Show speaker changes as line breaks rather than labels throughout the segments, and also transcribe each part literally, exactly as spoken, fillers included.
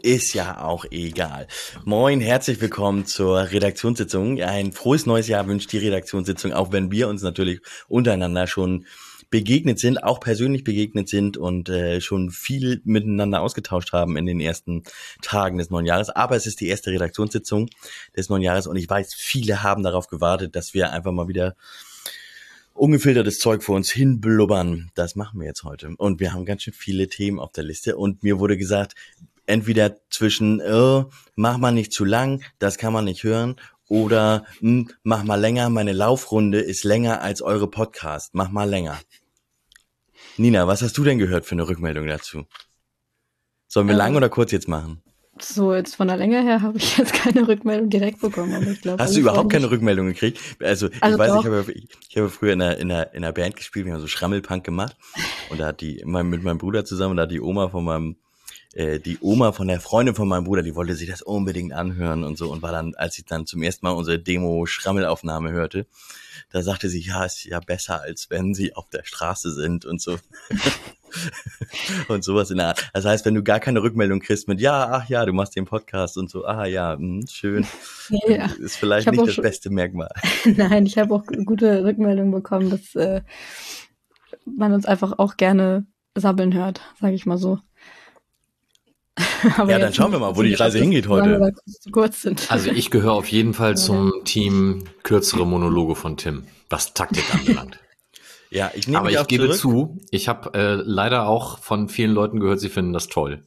Ist ja auch egal. Moin, herzlich willkommen zur Redaktionssitzung. Ein frohes neues Jahr wünscht die Redaktionssitzung, auch wenn wir uns natürlich untereinander schon begegnet sind, auch persönlich begegnet sind und äh, schon viel miteinander ausgetauscht haben in den ersten Tagen des neuen Jahres. Aber es ist die erste Redaktionssitzung des neuen Jahres und ich weiß, viele haben darauf gewartet, dass wir einfach mal wieder ungefiltertes Zeug vor uns hinblubbern. Das machen wir jetzt heute. Und wir haben ganz schön viele Themen auf der Liste und mir wurde gesagt, entweder zwischen, oh, mach mal nicht zu lang, das kann man nicht hören, oder hm, mach mal länger, meine Laufrunde ist länger als eure Podcast, mach mal länger. Nina, was hast du denn gehört für eine Rückmeldung dazu? Sollen wir ähm, lang oder kurz jetzt machen?
So, jetzt von der Länge her habe ich jetzt keine Rückmeldung direkt bekommen. Aber ich glaub,
hast du überhaupt keine Rückmeldung gekriegt? Also,
also
ich weiß,
doch.
ich habe, ich, ich habe früher in einer, in, einer, in einer Band gespielt, wir haben so Schrammelpunk gemacht und da hat die, mit meinem Bruder zusammen, da hat die Oma von meinem die Oma von der Freundin von meinem Bruder, die wollte sich das unbedingt anhören und so und war dann, als ich dann zum ersten Mal unsere Demo-Schrammelaufnahme hörte, da sagte sie, ja, ist ja besser, als wenn sie auf der Straße sind und so. Und sowas in der Art. Das heißt, wenn du gar keine Rückmeldung kriegst mit, ja, ach ja, du machst den Podcast und so, ah ja, mh, schön,
ja,
ist vielleicht nicht das schon, beste Merkmal.
Nein, ich habe auch gute Rückmeldungen bekommen, dass äh, man uns einfach auch gerne sabbeln hört, sage ich mal so.
Aber ja, dann schauen wir mal, wo die Reise hingeht heute.
Zu kurz sind. Also ich gehöre auf jeden Fall zum Team kürzere Monologe von Tim, was Taktik anbelangt.
Ja, ich nehme
Aber
mich
ich
auch
gebe
zurück.
zu, ich habe äh, leider auch von vielen Leuten gehört, sie finden das toll.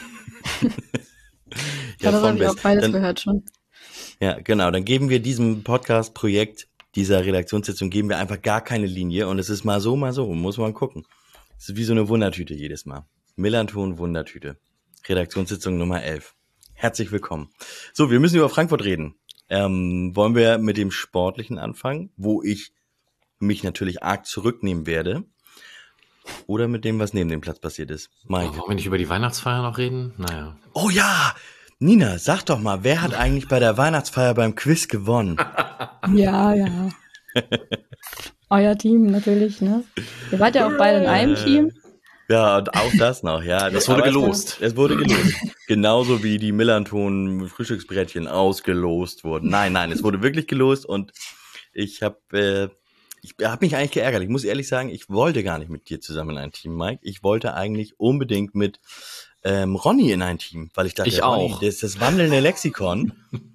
ja, das habe ich auch beides
dann,
gehört schon.
Ja, genau. Dann geben wir diesem Podcast-Projekt, dieser Redaktionssitzung, geben wir einfach gar keine Linie und es ist mal so, mal so, muss man gucken. Es ist wie so eine Wundertüte jedes Mal. Millanton Wundertüte. Redaktionssitzung Nummer elf. Herzlich willkommen. So, wir müssen über Frankfurt reden. Ähm, wollen wir mit dem Sportlichen anfangen, wo ich mich natürlich arg zurücknehmen werde? Oder mit dem, was neben dem Platz passiert ist? Mike.
Oh, wollen wir nicht über die Weihnachtsfeier noch reden? Naja.
Oh ja! Nina, sag doch mal, wer hat eigentlich bei der Weihnachtsfeier beim Quiz gewonnen?
Ja, ja. Euer Team natürlich, ne? Ihr wart ja auch beide in einem Team.
Ja, und auch das noch, ja.
Das wurde gelost.
Es, es wurde gelost. Genauso wie die Millanton Frühstücksbrettchen ausgelost wurden. Nein, nein, es wurde wirklich gelost und ich habe äh, ich habe mich eigentlich geärgert. Ich muss ehrlich sagen, ich wollte gar nicht mit dir zusammen in ein Team, Mike. Ich wollte eigentlich unbedingt mit ähm, Ronny in ein Team, weil ich dachte,
ich
Ronny,
auch.
das ist das wandelnde Lexikon.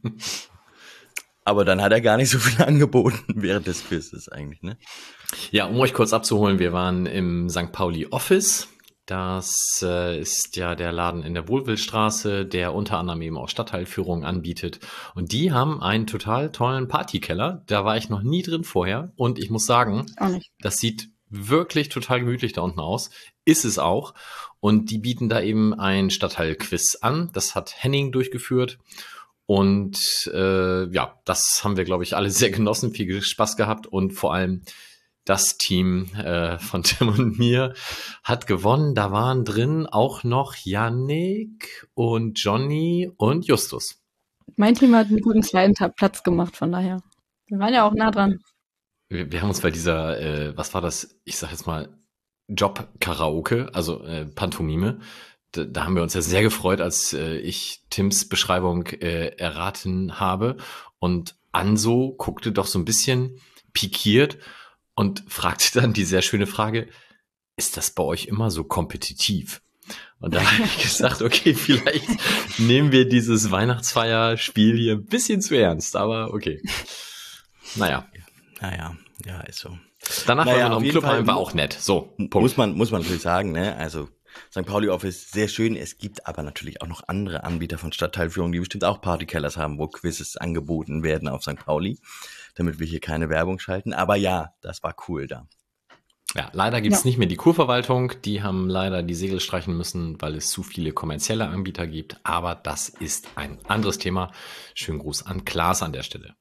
Aber dann hat er gar nicht so viel angeboten während des Quizzes eigentlich, ne?
Ja, um euch kurz abzuholen, wir waren im Sankt Pauli Office. Das äh, ist ja der Laden in der Wohlwillstraße, der unter anderem eben auch Stadtteilführungen anbietet. Und die haben einen total tollen Partykeller. Da war ich noch nie drin vorher. Und ich muss sagen,
auch nicht.
Das sieht wirklich total gemütlich da unten aus. Ist es auch. Und die bieten da eben ein Stadtteilquiz an. Das hat Henning durchgeführt. Und äh, ja, das haben wir, glaube ich, alle sehr genossen, viel Spaß gehabt und vor allem das Team äh, von Tim und mir hat gewonnen. Da waren drin auch noch Yannick und Johnny und Justus.
Mein Team hat einen guten zweiten Platz gemacht, von daher. Wir waren ja auch nah dran.
Wir, wir haben uns bei dieser, äh, was war das, ich sag jetzt mal, Job-Karaoke, also äh, Pantomime, da, da haben wir uns ja sehr gefreut, als äh, ich Tims Beschreibung äh, erraten habe. Und Anso guckte doch so ein bisschen pikiert und fragte dann die sehr schöne Frage, ist das bei euch immer so kompetitiv? Und da habe ich gesagt, okay, vielleicht nehmen wir dieses Weihnachtsfeierspiel hier ein bisschen zu ernst, aber okay. Naja.
Naja, ja, ist so.
Danach
naja,
waren wir noch im Clubheim, war auch nett. So,
Punkt. Muss man, muss man natürlich sagen, ne, also Sankt Pauli Office, sehr schön. Es gibt aber natürlich auch noch andere Anbieter von Stadtteilführungen, die bestimmt auch Partykellers haben, wo Quizzes angeboten werden auf Sankt Pauli, damit wir hier keine Werbung schalten. Aber ja, das war cool da.
Ja, leider gibt's
Ja.
nicht mehr die Kurverwaltung. Die haben leider die Segel streichen müssen, weil es zu viele kommerzielle Anbieter gibt. Aber das ist ein anderes Thema. Schönen Gruß an Klaas an der Stelle.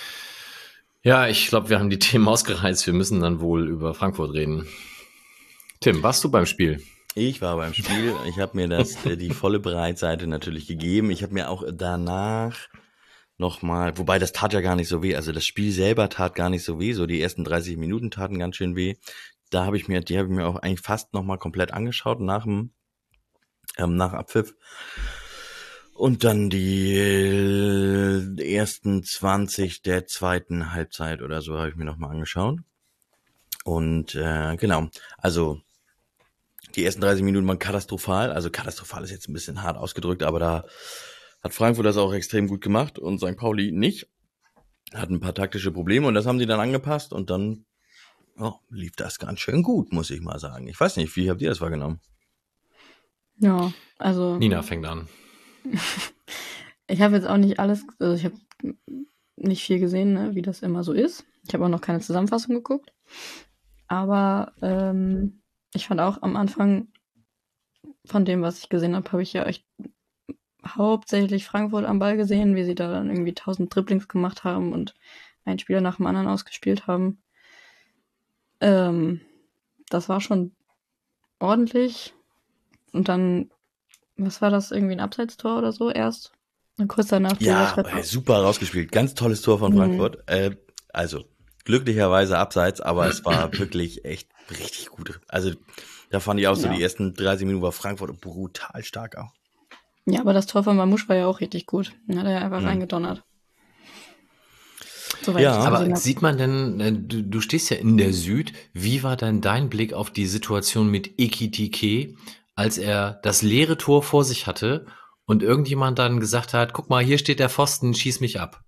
Ja, ich glaube, wir haben die Themen ausgereizt. Wir müssen dann wohl über Frankfurt reden. Tim, warst du beim Spiel?
Ich war beim Spiel. Ich habe mir das äh, die volle Breitseite natürlich gegeben. Ich habe mir auch danach nochmal, wobei das tat ja gar nicht so weh. Also das Spiel selber tat gar nicht so weh. So die ersten dreißig Minuten taten ganz schön weh. Da habe ich mir, die habe ich mir auch eigentlich fast nochmal komplett angeschaut nach dem ähm, nach Abpfiff. Und dann die äh, ersten zwanzig der zweiten Halbzeit oder so habe ich mir nochmal angeschaut. Und äh, genau, also die ersten dreißig Minuten waren katastrophal. Also katastrophal ist jetzt ein bisschen hart ausgedrückt, aber da hat Frankfurt das auch extrem gut gemacht und Sankt Pauli nicht. Hat ein paar taktische Probleme und das haben sie dann angepasst und dann oh, lief das ganz schön gut, muss ich mal sagen. Ich weiß nicht, wie habt ihr das wahrgenommen?
Ja, also
Nina fängt an.
ich habe jetzt auch nicht alles, also ich habe nicht viel gesehen, ne, wie das immer so ist. Ich habe auch noch keine Zusammenfassung geguckt. Aber ähm, ich fand auch am Anfang von dem, was ich gesehen habe, habe ich ja echt hauptsächlich Frankfurt am Ball gesehen, wie sie da dann irgendwie tausend Dribblings gemacht haben und einen Spieler nach dem anderen ausgespielt haben. Ähm, das war schon ordentlich. Und dann, was war das, irgendwie ein Abseitstor oder so erst? Und kurz danach die
Ja,
Elfmeter-
äh, super rausgespielt. Ganz tolles Tor von
Mhm.
Frankfurt. Äh, also, glücklicherweise abseits, aber es war wirklich echt richtig gut. Also, da fand ich auch so,
Ja.
die ersten dreißig Minuten war Frankfurt brutal stark auch.
Ja, aber das Tor von Mamouche war ja auch richtig gut. Den hat er ja einfach
Mhm.
reingedonnert. Soweit
Ja.
ich das
Aber
gesehen hab.
sieht man denn, äh, du, du stehst ja in der Süd, wie war denn dein Blick auf die Situation mit Ekitike, als er das leere Tor vor sich hatte und irgendjemand dann gesagt hat, guck mal, hier steht der Pfosten, schieß mich ab.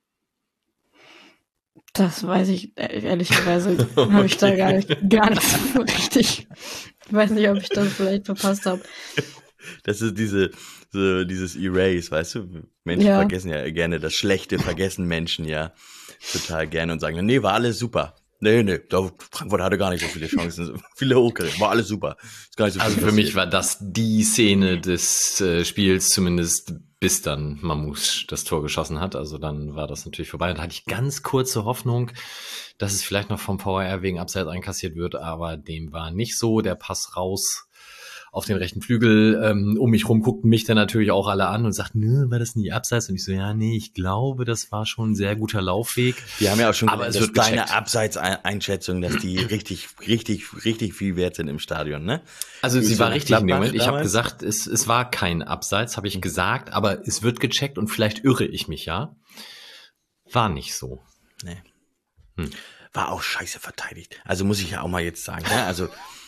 Das weiß ich, äh, ehrlicherweise habe ich da gar nicht, gar nicht so richtig. Ich weiß nicht, ob ich das vielleicht verpasst habe.
Das ist diese, so dieses Erase, weißt du? Menschen
Ja.
vergessen ja gerne das Schlechte, vergessen Menschen ja total gerne und sagen, nee, war alles super. Nee, nee, da, Frankfurt hatte gar nicht so viele Chancen, viele hochgerechnet, war alles super. Ist gar nicht so
Also
viel
für mich
passiert.
war das die Szene des äh, Spiels, zumindest bis dann Mamouche das Tor geschossen hat. Also dann war das natürlich vorbei. Und da hatte ich ganz kurze Hoffnung, dass es vielleicht noch vom V A R wegen Abseits einkassiert wird, aber dem war nicht so. Der Pass raus auf den rechten Flügel, ähm, um mich rum guckten mich dann natürlich auch alle an und sagten, nö, war das nie Abseits? Und ich so, ja, nee, ich glaube, das war schon ein sehr guter Laufweg.
Wir haben ja auch schon
Aber
gelernt,
es
dass
wird
deine
gecheckt.
Abseitseinschätzung, dass die richtig, richtig, richtig viel wert sind im Stadion, ne?
Also
Wie
sie
so
war
nach
richtig in dem
Gladbach
Moment. Ich habe
damals?
gesagt, es, es war kein Abseits, habe ich gesagt, aber es wird gecheckt und vielleicht irre ich mich ja. War nicht so.
Nee.
Hm.
War auch scheiße verteidigt. Also muss ich ja auch mal jetzt sagen, ne? Also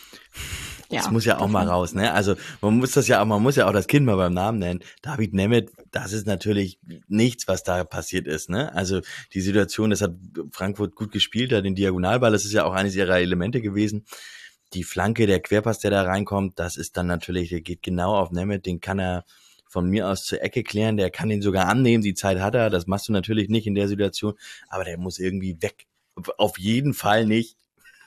Ja,
das muss ja auch mal raus, ne? Also man muss das ja auch, man muss ja auch das Kind mal beim Namen nennen. David Nemeth, das ist natürlich nichts, was da passiert ist, ne? Also die Situation, das hat Frankfurt gut gespielt, da den Diagonalball, das ist ja auch eines ihrer Elemente gewesen. Die Flanke, der Querpass, der da reinkommt, das ist dann natürlich, der geht genau auf Nemeth, den kann er von mir aus zur Ecke klären, der kann ihn sogar annehmen, die Zeit hat er, das machst du natürlich nicht in der Situation, aber der muss irgendwie weg. Auf jeden Fall nicht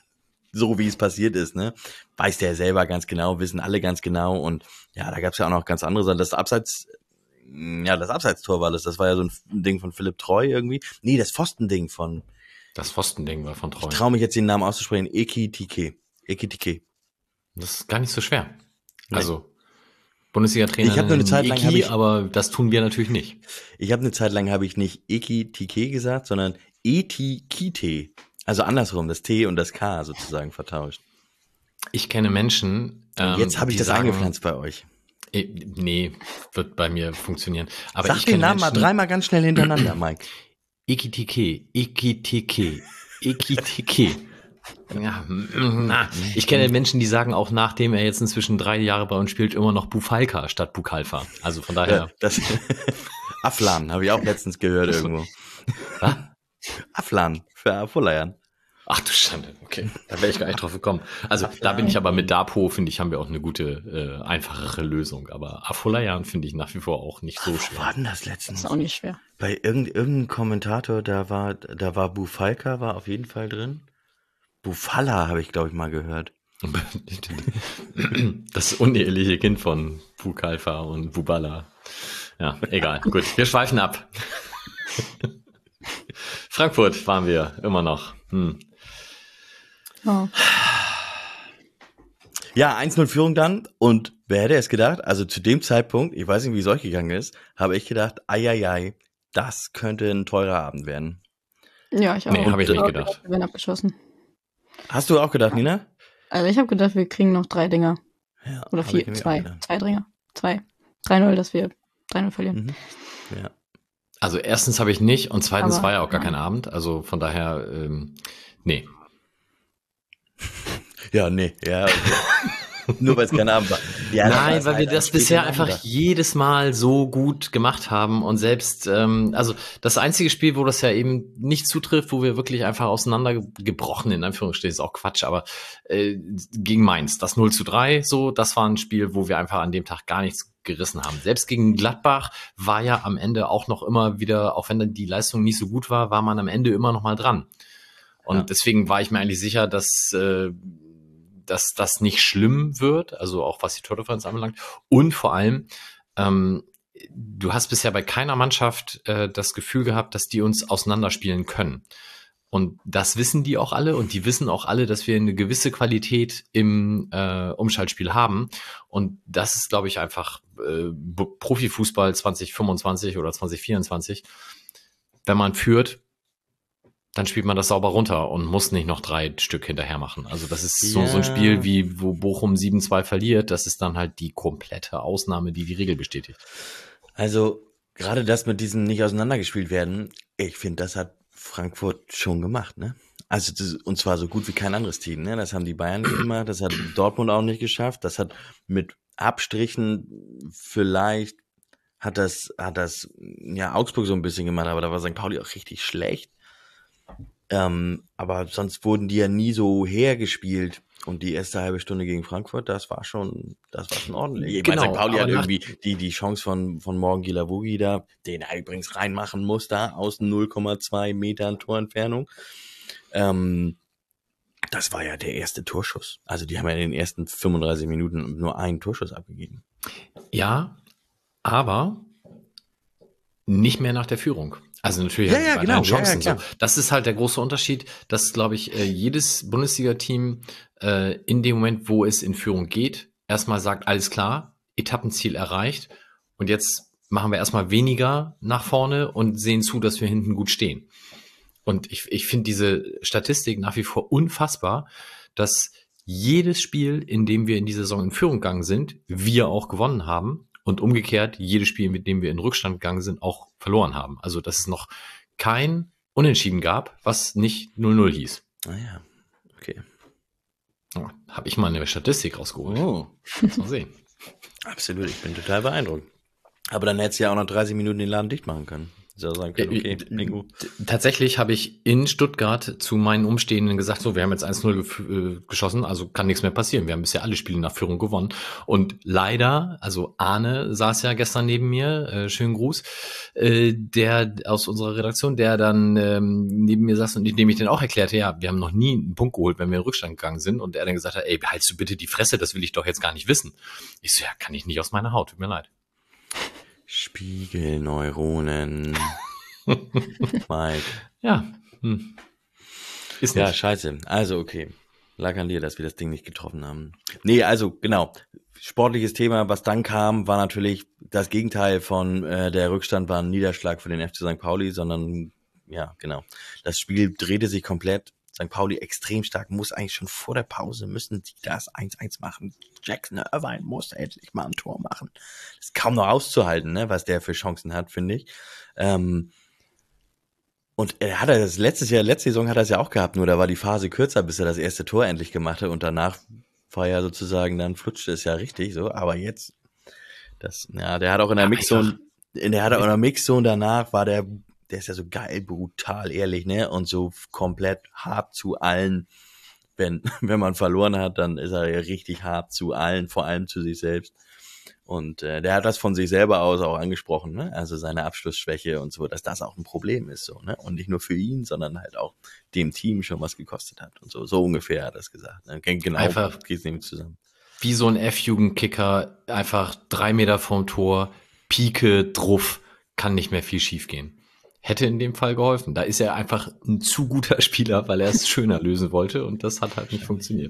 so, wie es passiert ist, ne? Weiß der selber ganz genau, wissen alle ganz genau und ja, da gab es ja auch noch ganz andere Sachen. Das Abseits, ja, das Abseitstor war das, das war ja so ein Ding von Philipp Treu irgendwie. Nee, das Pfostending von,
Das Pfostending war von
ich
Treu.
traue mich jetzt den Namen auszusprechen, Ekitike. Ekitike.
Das ist gar nicht so schwer.
Nee.
Also Bundesliga-Trainer
Ich hab nur eine Zeit lang, hab
Iki,
ich-
aber das tun wir natürlich nicht.
Ich habe eine Zeit lang, habe ich nicht Ekitike gesagt, sondern Etikite. Also andersrum, das T und das K sozusagen vertauscht.
Ich kenne Menschen,
Und
ähm,
jetzt habe ich
die
das
sagen,
eingepflanzt bei euch.
eh, nee, wird bei mir funktionieren. Aber
Sag
ich
den
kenne
Namen mal
Menschen,
dreimal ganz schnell hintereinander, Mike.
Ekitike, Ekitike, Ekitike. Ja, na, ich kenne Menschen, die sagen auch, nachdem er jetzt inzwischen drei Jahre bei uns spielt, immer noch Bufalka statt Bukalfa. Also von daher.
Ja, das Aflan, habe ich auch letztens gehört irgendwo.
Was?
Aflan für Afolayan.
Ach du Schande, okay. Da wäre ich gar nicht drauf gekommen. Also da bin ich aber mit Dapo, finde ich, haben wir auch eine gute, äh, einfachere Lösung. Aber Afolayan finde ich nach wie vor auch nicht so
Wo
schwer.
war denn das letztens?
ist auch nicht schwer.
Bei irgend, irgendeinem Kommentator, da war, da war Bufalka, war auf jeden Fall drin. Bufala habe ich, glaube ich, mal gehört.
Das uneheliche Kind von Bukalfa und Bubala. Ja, egal. Gut, wir schweifen ab. Frankfurt waren wir immer noch. Hm.
Ja.
Ja, eins null Führung dann. Und wer hätte es gedacht? Also zu dem Zeitpunkt, ich weiß nicht, wie es euch gegangen ist, habe ich gedacht, ai, ai, ai, das könnte ein teurer Abend werden.
Ja, ich auch.
Nee, habe ich nicht
auch
gedacht.
Wir werden abgeschossen.
Hast du auch gedacht, Nina?
Also ich habe gedacht, wir kriegen noch drei Dinger.
Ja,
Oder
habe ich
vier,
nämlich auch
zwei.
gedacht.
Zwei Dinger. Zwei. drei null, dass wir drei null verlieren.
Mhm. Ja.
Also erstens habe ich nicht und zweitens
Aber,
war ja auch gar
ja.
kein Abend. Also von daher, ähm, nee.
Ja, nee, ja, okay. Nur weil es kein Abend war. Ja, dann war
Nein,
es
weil
halt
wir
ein
das
später
bisher einfach
Nachmittag.
jedes Mal so gut gemacht haben und selbst, ähm, also das einzige Spiel, wo das ja eben nicht zutrifft, wo wir wirklich einfach auseinandergebrochen, in Anführungsstrichen, ist auch Quatsch, aber äh, gegen Mainz, das null zu drei, so, das war ein Spiel, wo wir einfach an dem Tag gar nichts gerissen haben. Selbst gegen Gladbach war ja am Ende auch noch immer wieder, auch wenn dann die Leistung nicht so gut war, war man am Ende immer noch mal dran. Und
Ja.
deswegen war ich mir eigentlich sicher, dass äh, dass das nicht schlimm wird, also auch was die Tordifferenz anbelangt. Und vor allem, ähm, du hast bisher bei keiner Mannschaft äh, das Gefühl gehabt, dass die uns auseinanderspielen können. Und das wissen die auch alle und die wissen auch alle, dass wir eine gewisse Qualität im äh, Umschaltspiel haben. Und das ist, glaube ich, einfach äh, Profifußball zwanzig fünfundzwanzig oder zwanzig vierundzwanzig. Wenn man führt, dann spielt man das sauber runter und muss nicht noch drei Stück hinterher machen. Also das ist so,
Ja.
so ein Spiel, wie wo Bochum sieben zwei verliert. Das ist dann halt die komplette Ausnahme, die die Regel bestätigt.
Also gerade das mit diesem nicht auseinandergespielt werden, ich finde, das hat Frankfurt schon gemacht, ne? Also das, und zwar so gut wie kein anderes Team, ne? Das haben die Bayern nicht gemacht, das hat Dortmund auch nicht geschafft, das hat mit Abstrichen vielleicht hat das hat das ja Augsburg so ein bisschen gemacht, aber da war Sankt Pauli auch richtig schlecht. Ähm, aber sonst wurden die ja nie so hergespielt. Und die erste halbe Stunde gegen Frankfurt, das war schon, das war schon ordentlich. Ich meine,
Genau,
Sankt Pauli
aber
hat
nach-
irgendwie die, die Chance von, von Morgen Gilavogi da, den er übrigens reinmachen muss, da aus null Komma zwei Metern Torentfernung. Ähm, das war ja der erste Torschuss. Also die haben ja in den ersten fünfunddreißig Minuten nur einen Torschuss abgegeben.
Ja, aber nicht mehr nach der Führung. Also natürlich
Ja,
haben sie
ja,
weiterhin
genau. Ja,
Chancen.
ja, klar.
so. Das ist halt der große Unterschied, dass, glaube ich, äh, jedes Bundesliga-Team äh, in dem Moment, wo es in Führung geht, erstmal sagt, alles klar, Etappenziel erreicht und jetzt machen wir erstmal weniger nach vorne und sehen zu, dass wir hinten gut stehen. Und ich, ich finde diese Statistik nach wie vor unfassbar, dass jedes Spiel, in dem wir in dieser Saison in Führung gegangen sind, wir auch gewonnen haben. Und umgekehrt, jedes Spiel, mit dem wir in Rückstand gegangen sind, auch verloren haben. Also, dass es noch kein Unentschieden gab, was nicht null null hieß.
Ah ja, okay.
Oh, habe ich mal eine Statistik rausgeholt.
Oh,
Kannst mal sehen.
absolut, ich bin total beeindruckt. Aber dann hättest du ja auch noch dreißig Minuten den Laden dicht machen können. So sagen können, okay,
Äh,
Bingo.
t- Tatsächlich habe ich in Stuttgart zu meinen Umstehenden gesagt, so, wir haben jetzt eins null gef- äh, geschossen, also kann nichts mehr passieren. Wir haben bisher alle Spiele nach Führung gewonnen. Und leider, also Arne saß ja gestern neben mir, äh, schönen Gruß, äh, der aus unserer Redaktion, der dann ähm, neben mir saß und ich, dem ich den auch erklärte, ja, wir haben noch nie einen Punkt geholt, wenn wir in Rückstand gegangen sind. Und er dann gesagt hat, ey, haltst du bitte die Fresse, das will ich doch jetzt gar nicht wissen. Ich so, ja, kann ich nicht aus meiner Haut, tut mir leid.
Spiegelneuronen. Mike.
Ja, hm. Ist
Ja,
nicht.
scheiße. Also, okay. Lag an dir, dass wir das Ding nicht getroffen haben. Nee, also, genau. Sportliches Thema, was dann kam, war natürlich das Gegenteil von äh, der Rückstand war ein Niederschlag für den F C Sankt Pauli, sondern, ja, genau. Das Spiel drehte sich komplett. Sankt Pauli extrem stark, muss eigentlich schon vor der Pause, müssen die das eins eins machen. Jackson Irvine muss endlich mal ein Tor machen. Das ist kaum noch auszuhalten, ne, was der für Chancen hat, finde ich. Ähm, Und er hat er das letztes Jahr, letzte Saison hat er es ja auch gehabt, nur da war die Phase kürzer, bis er das erste Tor endlich gemacht hat und danach war ja sozusagen, dann flutschte es ja richtig so, aber jetzt, das, ja, der hat auch in der
Ja,
Mixzone, in der hat er auch in der Mixzone danach, war der, der ist ja so geil, brutal, ehrlich, ne, und so komplett hart zu allen, wenn, wenn man verloren hat, dann ist er ja richtig hart zu allen, vor allem zu sich selbst. Und äh, der hat das von sich selber aus auch angesprochen, ne? Also seine Abschlussschwäche und so, dass das auch ein Problem ist, so, ne? Und nicht nur für ihn, sondern halt auch dem Team schon was gekostet hat und so. So ungefähr hat er es gesagt. Ne? Genau,
Einfach
geht's nämlich zusammen.
wie so ein F-Jugendkicker, einfach drei Meter vom Tor, Pike, Druff, kann nicht mehr viel schief gehen. Hätte in dem Fall geholfen. Da ist er einfach ein zu guter Spieler, weil er es schöner lösen wollte und das hat halt nicht funktioniert.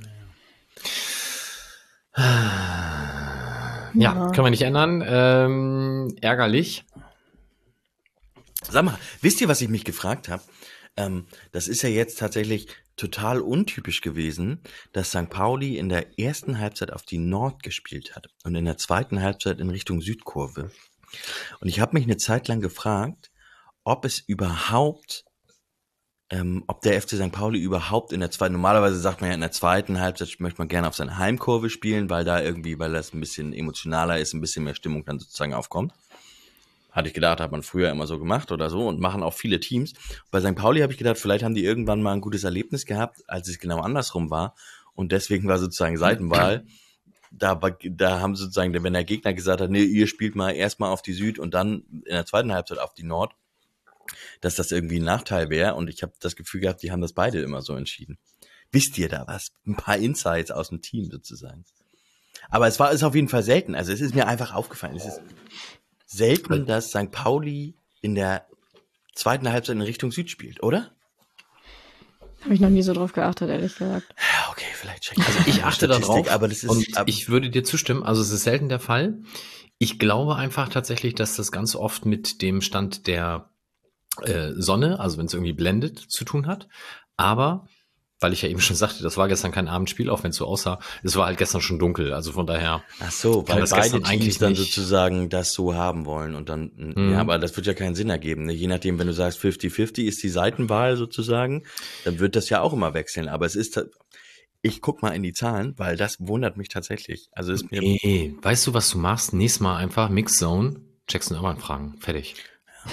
Ja,
Ja.
können wir nicht ändern. Ähm, ärgerlich.
Sag mal, wisst ihr, was ich mich gefragt habe? Ähm, das ist ja jetzt tatsächlich total untypisch gewesen, dass Sankt Pauli in der ersten Halbzeit auf die Nord gespielt hat und in der zweiten Halbzeit in Richtung Südkurve. Und ich habe mich eine Zeit lang gefragt, ob es überhaupt, ähm, ob der F C Sankt Pauli überhaupt in der zweiten, normalerweise sagt man ja in der zweiten Halbzeit möchte man gerne auf seine Heimkurve spielen, weil da irgendwie, weil das ein bisschen emotionaler ist, ein bisschen mehr Stimmung dann sozusagen aufkommt. Hatte ich gedacht, hat man früher immer so gemacht oder so und machen auch viele Teams. Bei Sankt Pauli habe ich gedacht, vielleicht haben die irgendwann mal ein gutes Erlebnis gehabt, als es genau andersrum war und deswegen war sozusagen Seitenwahl. Da, war, da haben sozusagen, wenn der Gegner gesagt hat, nee, ihr spielt mal erstmal auf die Süd und dann in der zweiten Halbzeit auf die Nord, dass das irgendwie ein Nachteil wäre. Und ich habe das Gefühl gehabt, die haben das beide immer so entschieden. Wisst ihr da was? Ein paar Insights aus dem Team sozusagen. Aber es war ist auf jeden Fall selten. Also es ist mir einfach aufgefallen. Es ist selten, dass Sankt Pauli in der zweiten Halbzeit in Richtung Süd spielt, oder?
Habe ich noch nie so drauf geachtet, ehrlich gesagt.
Ja, okay, vielleicht checken.
Also ich achte da drauf,
aber das ist,
und ich würde dir zustimmen, also es ist selten der Fall. Ich glaube einfach tatsächlich, dass das ganz oft mit dem Stand der äh, Sonne, also wenn es irgendwie blendet, zu tun hat. Aber, weil ich ja eben schon sagte, das war gestern kein Abendspiel, auch wenn es so aussah, es war halt gestern schon dunkel, also von daher.
Ach so, weil beide Teams dann sozusagen das so haben wollen und dann, mhm. ja, aber das wird ja keinen Sinn ergeben, ne? Je nachdem, wenn du sagst fünfzig fünfzig ist die Seitenwahl sozusagen, dann wird das ja auch immer wechseln, aber es ist, ich guck mal in die Zahlen, weil das wundert mich tatsächlich. Also ist mir
nee, weißt du, was du machst? Nächstes Mal einfach Mixzone, Jackson Irvine fragen, fertig.
Ja.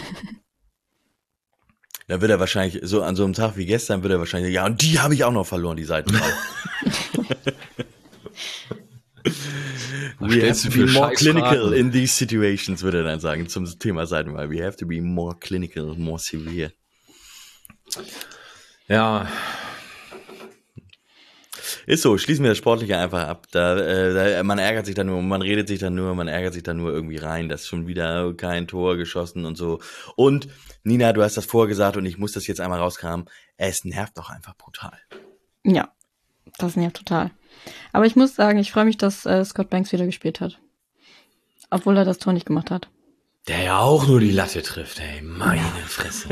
Da wird er wahrscheinlich, so an so einem Tag wie gestern, wird er wahrscheinlich, ja, und die habe ich auch noch verloren, die Seitenwahl. We have to be more clinical in these situations, würde er dann sagen, zum Thema Seitenwahl. We have to be more clinical, more severe.
Ja.
Ist so, schließen wir das Sportliche einfach ab. Da, äh, da, man ärgert sich dann nur, man redet sich dann nur, man ärgert sich dann nur irgendwie rein, dass schon wieder kein Tor geschossen und so. Und Nina, du hast das vorher gesagt und ich muss das jetzt einmal rauskramen. Es nervt doch einfach brutal.
Ja, das nervt total. Aber ich muss sagen, ich freue mich, dass äh, Scott Banks wieder gespielt hat. Obwohl er das Tor nicht gemacht hat.
Der ja auch nur die Latte trifft, ey. Meine ja. Fresse.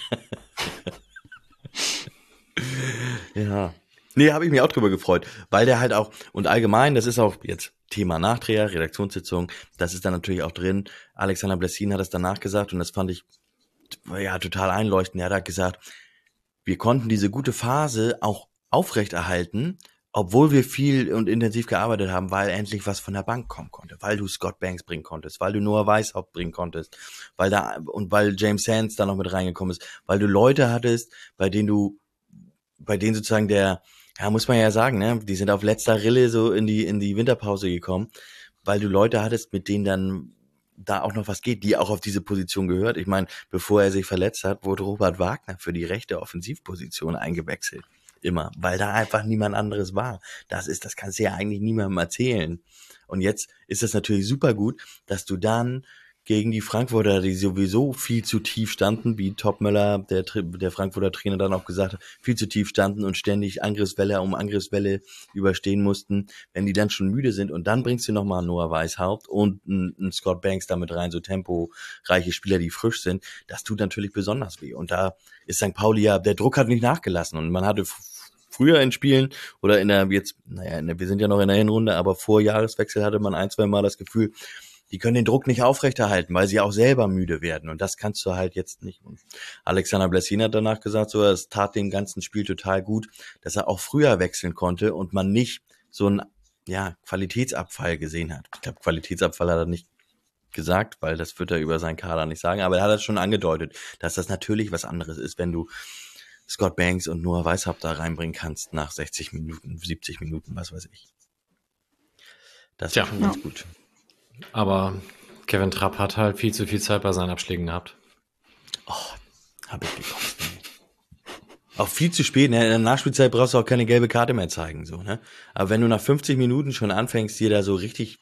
Ja. Nee, habe ich mich auch drüber gefreut, weil der halt auch, und allgemein, das ist auch jetzt Thema Nachdreher, Redaktionssitzung, das ist dann natürlich auch drin. Alexander Blessin hat es danach gesagt und das fand ich ja total einleuchtend. Er hat gesagt, wir konnten diese gute Phase auch aufrechterhalten, obwohl wir viel und intensiv gearbeitet haben, weil endlich was von der Bank kommen konnte, weil du Scott Banks bringen konntest, weil du Noah Weishaupt bringen konntest, weil da und weil James Sands da noch mit reingekommen ist, weil du Leute hattest, bei denen du, bei denen sozusagen der, ja, muss man ja sagen, ne, die sind auf letzter Rille so in die in die Winterpause gekommen, weil du Leute hattest, mit denen dann da auch noch was geht, die auch auf diese Position gehört. Ich meine, bevor er sich verletzt hat, wurde Robert Wagner für die rechte Offensivposition eingewechselt. Immer, weil da einfach niemand anderes war. Das ist, das kannst du ja eigentlich niemandem erzählen. Und jetzt ist es natürlich super gut, dass du dann gegen die Frankfurter, die sowieso viel zu tief standen, wie Topmöller, der, der Frankfurter Trainer dann auch gesagt hat, viel zu tief standen und ständig Angriffswelle um Angriffswelle überstehen mussten, wenn die dann schon müde sind und dann bringst du nochmal Noah Weishaupt und einen Scott Banks damit rein, so temporeiche Spieler, die frisch sind, das tut natürlich besonders weh. Und da ist Sankt Pauli ja, der Druck hat nicht nachgelassen und man hatte früher in Spielen oder in der, jetzt, naja, in der, wir sind ja noch in der Hinrunde, aber vor Jahreswechsel hatte man ein, zwei Mal das Gefühl, die können den Druck nicht aufrechterhalten, weil sie auch selber müde werden. Und das kannst du halt jetzt nicht. Und Alexander Blessin hat danach gesagt, so, es tat dem ganzen Spiel total gut, dass er auch früher wechseln konnte und man nicht so einen, ja, Qualitätsabfall gesehen hat. Ich glaube, Qualitätsabfall hat er nicht gesagt, weil das wird er über seinen Kader nicht sagen, aber er hat das schon angedeutet, dass das natürlich was anderes ist, wenn du Scott Banks und Noah Weishaupt da reinbringen kannst nach sechzig Minuten, siebzig Minuten, was weiß ich. Das war ja schon ganz gut.
Aber Kevin Trapp hat halt viel zu viel Zeit bei seinen Abschlägen gehabt.
Oh, hab ich gekostet. Auch viel zu spät, ne? In der Nachspielzeit brauchst du auch keine gelbe Karte mehr zeigen, so, ne? Aber wenn du nach fünfzig Minuten schon anfängst, dir da so richtig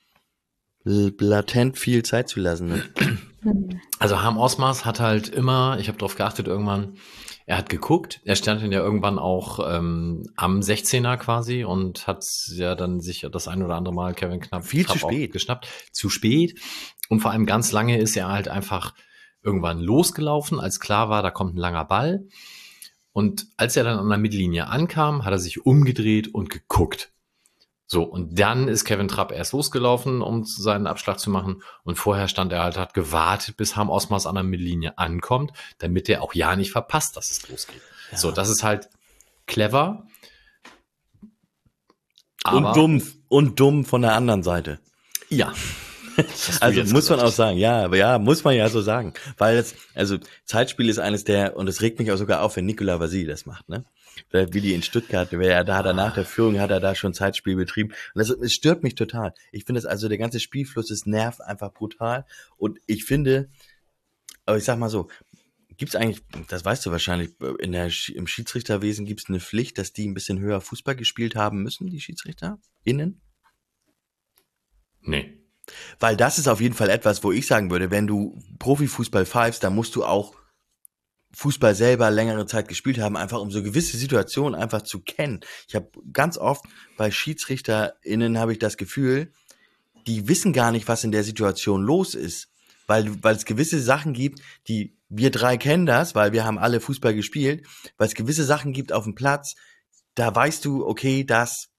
latent viel Zeit zu lassen, ne?
Also Harm Osmars hat halt immer, ich habe darauf geachtet irgendwann, er hat geguckt, er stand dann ja irgendwann auch ähm, am sechzehner quasi und hat ja dann sich das ein oder andere Mal Kevin Knapp
viel zu spät
geschnappt. Zu spät. Und vor allem ganz lange ist er halt einfach irgendwann losgelaufen, als klar war, da kommt ein langer Ball. Und als er dann an der Mittellinie ankam, hat er sich umgedreht und geguckt. So, und dann ist Kevin Trapp erst losgelaufen, um seinen Abschlag zu machen. Und vorher stand er halt, hat gewartet, bis Harm Osmas an der Mittellinie ankommt, damit er auch ja nicht verpasst, dass es losgeht. Ja. So, das ist halt clever.
Aber und dumm. Und dumm von der anderen Seite.
Ja.
Also muss man auch sagen, ja, aber ja, muss man ja so sagen. Weil es, also Zeitspiel ist eines der, und es regt mich auch sogar auf, wenn Nicolas Vasile das macht, ne? Wie die in Stuttgart, wer da hat er nach der Führung, hat er da schon Zeitspiel betrieben. Und das, es stört mich total. Ich finde es also, der ganze Spielfluss, es nervt einfach brutal. Und ich finde, aber ich sag mal so, gibt's eigentlich, das weißt du wahrscheinlich, in der, im Schiedsrichterwesen gibt's eine Pflicht, dass die ein bisschen höher Fußball gespielt haben müssen, die SchiedsrichterInnen?
Nee.
Weil das ist auf jeden Fall etwas, wo ich sagen würde, wenn du Profifußball pfeifst, dann musst du auch Fußball selber längere Zeit gespielt haben, einfach um so gewisse Situationen einfach zu kennen. Ich habe ganz oft bei SchiedsrichterInnen habe ich das Gefühl, die wissen gar nicht, was in der Situation los ist. Weil, weil es gewisse Sachen gibt, die, wir drei kennen das, weil wir haben alle Fußball gespielt, weil es gewisse Sachen gibt auf dem Platz, da weißt du, okay, das,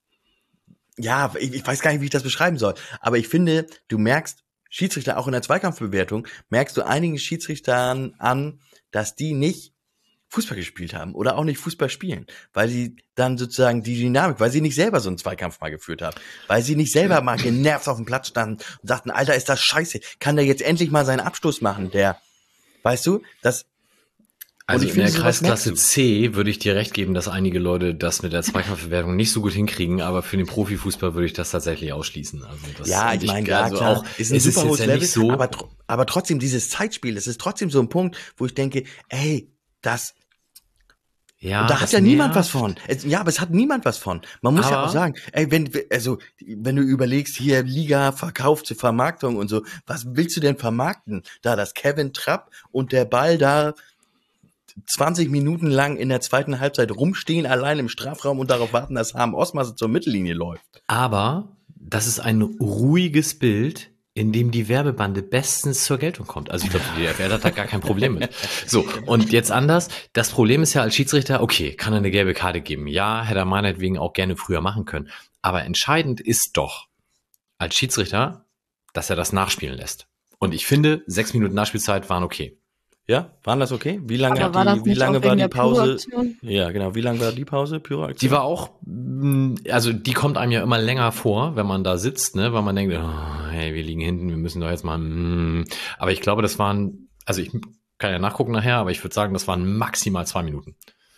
ja, ich, ich weiß gar nicht, wie ich das beschreiben soll, aber ich finde, du merkst, Schiedsrichter, auch in der Zweikampfbewertung, merkst du einigen Schiedsrichtern an, dass die nicht Fußball gespielt haben oder auch nicht Fußball spielen, weil sie dann sozusagen die Dynamik, weil sie nicht selber so einen Zweikampf mal geführt haben, weil sie nicht selber mal genervt auf dem Platz standen und sagten, Alter, ist das scheiße, kann der jetzt endlich mal seinen Abstoß machen, der, weißt du, das.
Also
ich
in der Kreisklasse C würde ich dir recht geben, dass einige Leute das mit der Zweikampfbewertung nicht so gut hinkriegen, aber für den Profifußball würde ich das tatsächlich ausschließen. Also das,
ja, ich meine, ja,
also
klar,
auch,
ist ein
es
super
ist
hohes
ja
Level,
nicht so,
aber, aber trotzdem dieses Zeitspiel, das ist trotzdem so ein Punkt, wo ich denke, ey, das,
ja,
und da hat ja niemand was von. Es, ja, aber es hat niemand was von. Man muss
aber,
ja auch sagen, ey, wenn, also, wenn du überlegst, hier Liga, Verkauf zur Vermarktung und so, was willst du denn vermarkten? Da, dass Kevin Trapp und der Ball da zwanzig Minuten lang in der zweiten Halbzeit rumstehen, allein im Strafraum und darauf warten, dass Harm Osmas zur Mittellinie läuft.
Aber das ist ein ruhiges Bild, in dem die Werbebande bestens zur Geltung kommt. Also ich glaube, die D F L hat da gar kein Problem mit. So, und jetzt anders. Das Problem ist ja als Schiedsrichter, okay, kann er eine gelbe Karte geben? Ja, hätte er meinetwegen auch gerne früher machen können. Aber entscheidend ist doch als Schiedsrichter, dass er das nachspielen lässt. Und ich finde, sechs Minuten Nachspielzeit waren okay.
Ja, waren das okay? Wie lange,
Aber war
hat die,
das
wie
nicht
lange
auch
war
wegen
die
der
Pause?
Pyroaktion?
Ja, genau. Wie lange war die Pause? Pyroaktion?
Die war auch, mh, also die kommt einem ja immer länger vor, wenn man da sitzt, ne, weil man denkt, oh, hey, wir liegen hinten, wir müssen doch jetzt mal, mh. Aber ich glaube, das waren, also ich kann ja nachgucken nachher, aber ich würde sagen, das waren maximal zwei Minuten.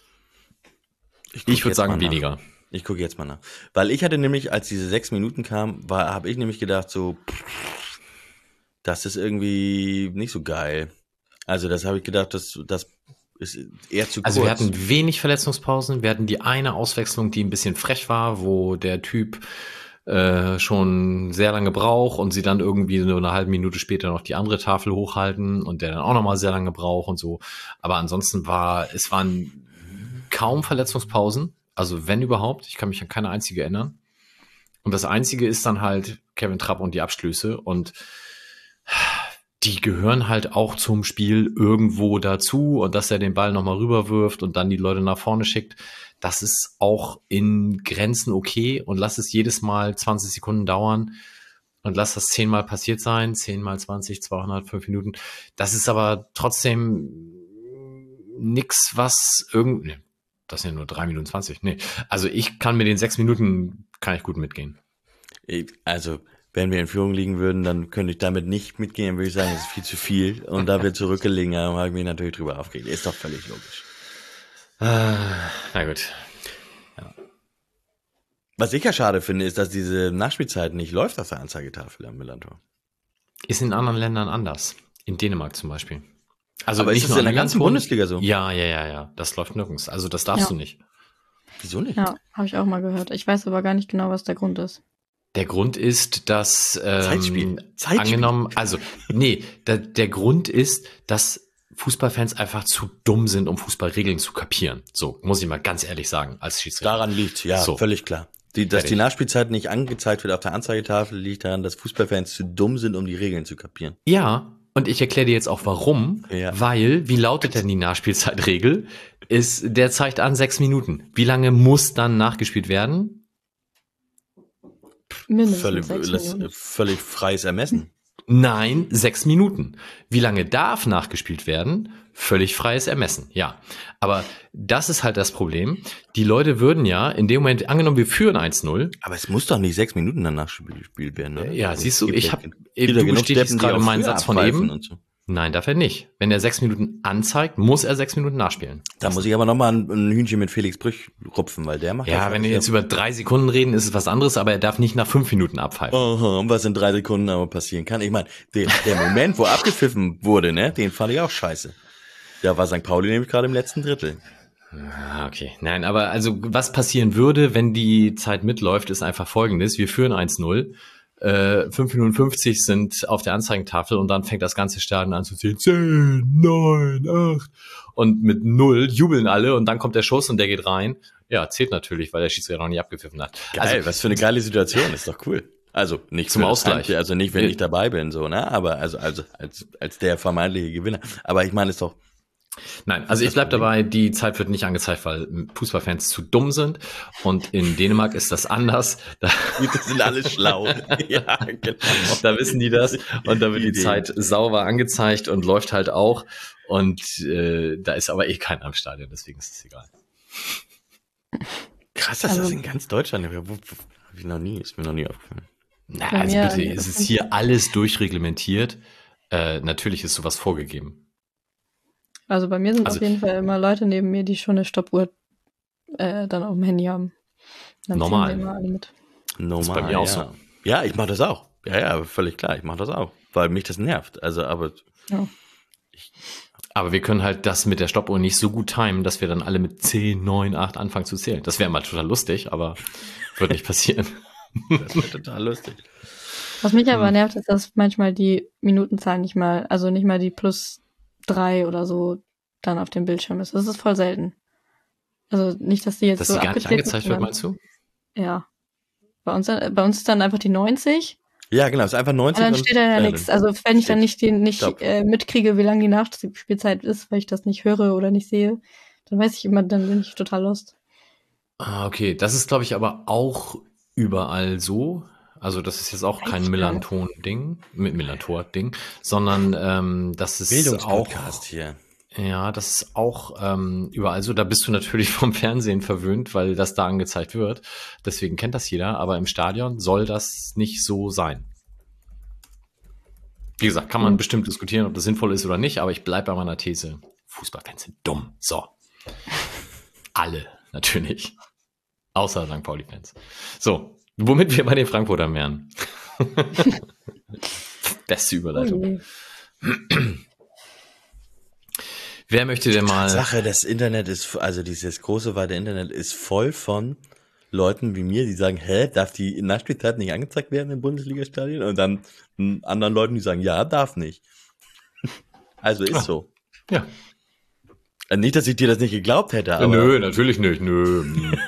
Ich, ich würde sagen weniger.
Ich gucke jetzt mal nach. Weil ich hatte nämlich, als diese sechs Minuten kamen, war, habe ich nämlich gedacht so, pff, das ist irgendwie nicht so geil. Also das habe ich gedacht, das, das ist eher zu kurz.
Also wir hatten wenig Verletzungspausen, wir hatten die eine Auswechslung, die ein bisschen frech war, wo der Typ äh, schon sehr lange braucht und sie dann irgendwie nur eine halbe Minute später noch die andere Tafel hochhalten und der dann auch nochmal sehr lange braucht und so. Aber ansonsten war, es waren kaum Verletzungspausen, also wenn überhaupt, ich kann mich an keine einzige erinnern. Und das Einzige ist dann halt Kevin Trapp und die Abstöße und die gehören halt auch zum Spiel irgendwo dazu und dass er den Ball nochmal rüberwirft und dann die Leute nach vorne schickt, das ist auch in Grenzen okay und lass es jedes Mal zwanzig Sekunden dauern und lass das zehnmal passiert sein, zehn mal zwanzig, zweihundert, fünf Minuten. Das ist aber trotzdem nix, was irgendwie, nee, das sind ja nur drei Minuten zwanzig, nee. Also ich kann mit den sechs Minuten, kann ich gut mitgehen.
Also, wenn wir in Führung liegen würden, dann könnte ich damit nicht mitgehen, dann würde ich sagen, das ist viel zu viel. Und da wir zurückgelegen haben, habe ich mich natürlich drüber aufgeregt. Ist doch völlig logisch.
Ah, na gut.
Ja. Was ich ja schade finde, ist, dass diese Nachspielzeit nicht läuft auf der Anzeigetafel am Millantor.
Ist in anderen Ländern anders. In Dänemark zum Beispiel. Also
aber
nicht
ist es
nur
in der ganzen Bundesliga so?
Ja, ja, ja, ja. Das läuft nirgends. Also das darfst
Ja.
du nicht.
Wieso nicht?
Ja, habe ich auch mal gehört. Ich weiß aber gar nicht genau, was der Grund ist.
Der Grund ist, dass ähm,
Zeitspiel. Zeitspiel.
angenommen, also nee, der, der Grund ist, dass Fußballfans einfach zu dumm sind, um Fußballregeln zu kapieren. So, muss ich mal ganz ehrlich sagen, als Schiedsrichter.
Daran liegt, ja,
So.
völlig klar. Die, dass
Fertig.
die Nachspielzeit nicht angezeigt wird auf der Anzeigetafel, liegt daran, dass Fußballfans zu dumm sind, um die Regeln zu kapieren.
Ja, und ich erkläre dir jetzt auch warum,
Ja.
weil, wie lautet denn die Nachspielzeitregel? Ist, der zeigt an sechs Minuten. Wie lange muss dann nachgespielt werden?
Mindestens
Völlig,
sechs
das,
Minuten.
völlig freies Ermessen.
Nein, sechs Minuten. Wie lange darf nachgespielt werden? Völlig freies Ermessen, ja. Aber das ist halt das Problem. Die Leute würden ja in dem Moment, angenommen, wir führen eins null.
Aber es muss doch nicht sechs Minuten danach gespielt werden, oder?
Ja, siehst du,
Es gibt
ich
ja-
habe,
gibt ja
du
genug
bestätigst
Deppen, die
gerade
auch
meinen
früher
Satz von
abpfeifen
eben.
und so.
Nein, darf er nicht. Wenn er sechs Minuten anzeigt, muss er sechs Minuten nachspielen.
Da muss ich aber nochmal ein, ein Hühnchen mit Felix Brüch rupfen, weil der macht
Ja,
das
wenn wir
alles
jetzt über drei Sekunden reden, ist es was anderes, aber er darf nicht nach fünf Minuten abpfeifen.
Aha, und was in drei Sekunden aber passieren kann. Ich meine, der, der Moment, wo abgepfiffen wurde, ne, den fand ich auch scheiße. Da war Sankt Pauli nämlich gerade im letzten Drittel.
Ah, okay. Nein, aber also was passieren würde, wenn die Zeit mitläuft, ist einfach folgendes. Wir führen eins null. Äh, fünf Minuten fünfzig sind auf der Anzeigentafel und dann fängt das ganze Stadion an zu zählen. zehn, neun, acht. Und mit null jubeln alle und dann kommt der Schuss und der geht rein. Ja, zählt natürlich, weil der Schiedsrichter noch nie abgepfiffen hat.
Geil,
Also,
was für eine geile Situation, ist doch cool. Also nicht
Zum
für das
Ausgleich.
Heimspiel, also nicht, wenn
Wir-
ich dabei bin, so, ne, aber also, also als, als der vermeintliche Gewinner. Aber ich meine, es ist doch,
Nein, also ich bleib dabei, die Zeit wird nicht angezeigt, weil Fußballfans zu dumm sind. Und in Dänemark ist das anders. Da,
die sind alle schlau. Ja, genau.
da wissen die das. Und da wird die
Idee.
Zeit sauber angezeigt und läuft halt auch. Und äh, da ist aber eh keiner am Stadion, deswegen ist es egal.
Krass, dass das
Also-
in ganz Deutschland, wo, wo, hab ich noch nie, ist mir noch nie aufgefallen.
Na,
Bei
also
mir-
bitte, es ist hier alles durchreglementiert. Äh, natürlich ist sowas vorgegeben.
Also bei mir sind
Also-
auf jeden Fall immer Leute neben mir, die schon eine Stoppuhr äh, dann auf dem Handy haben. Dann
Normal.
zählen die immer alle mit.
Normal,
bei mir auch
ja.
so.
Ja, ich mache das auch. Ja, ja, völlig klar, ich mache das auch, weil mich das nervt. Also, aber
Ja.
Aber wir können halt das mit der Stoppuhr nicht so gut timen, dass wir dann alle mit zehn, neun, acht anfangen zu zählen. Das wäre mal total lustig, aber wird nicht passieren.
das wäre total lustig.
Was mich aber
Hm.
nervt, ist, dass manchmal die Minutenzahl nicht mal, also nicht mal die plus drei oder so dann auf dem Bildschirm ist. Das ist voll selten. Also nicht, dass die jetzt
Dass
so
sie gar nicht
abgezählt
angezeigt
wird,
wird, meinst du?
Ja. Bei uns, dann- bei uns ist dann einfach die neunzig.
Ja, genau, es ist einfach
Und
neunzig.
dann steht da ja
äh,
nichts. Also wenn ich dann nicht, die, nicht
Stopp.
äh, mitkriege, wie lang die Nachspielzeit ist, weil ich das nicht höre oder nicht sehe, dann weiß ich immer, dann bin ich total lost.
Ah, okay. Das ist, glaube ich, aber auch überall so. Also das ist jetzt auch kein
Echt?
Millanton-Ding, mit Millantor-Ding, sondern ähm, das ist auch,
Bildungspodcast hier.
ja, das ist auch ähm, überall so. Da bist du natürlich vom Fernsehen verwöhnt, weil das da angezeigt wird. Deswegen kennt das jeder. Aber im Stadion soll das nicht so sein. Wie gesagt, kann man
Mhm.
bestimmt diskutieren, ob das sinnvoll ist oder nicht. Aber ich bleibe bei meiner These. Fußballfans sind dumm. So. Alle, natürlich. Außer Sankt Pauli-Fans. So, womit wir bei den Frankfurtern wären. Beste Überleitung.
Ui.
Wer möchte denn mal...
Sache, das Internet ist, also dieses große, weite Internet ist voll von Leuten wie mir, die sagen, hä, darf die Nachspielzeit nicht angezeigt werden im Bundesliga-Stadion? Und dann m, anderen Leuten, die sagen, ja, darf nicht. Also ist
Ah.
so.
Ja.
Äh, Nicht, dass ich dir das nicht geglaubt hätte, aber
Nö, natürlich nicht. Nö.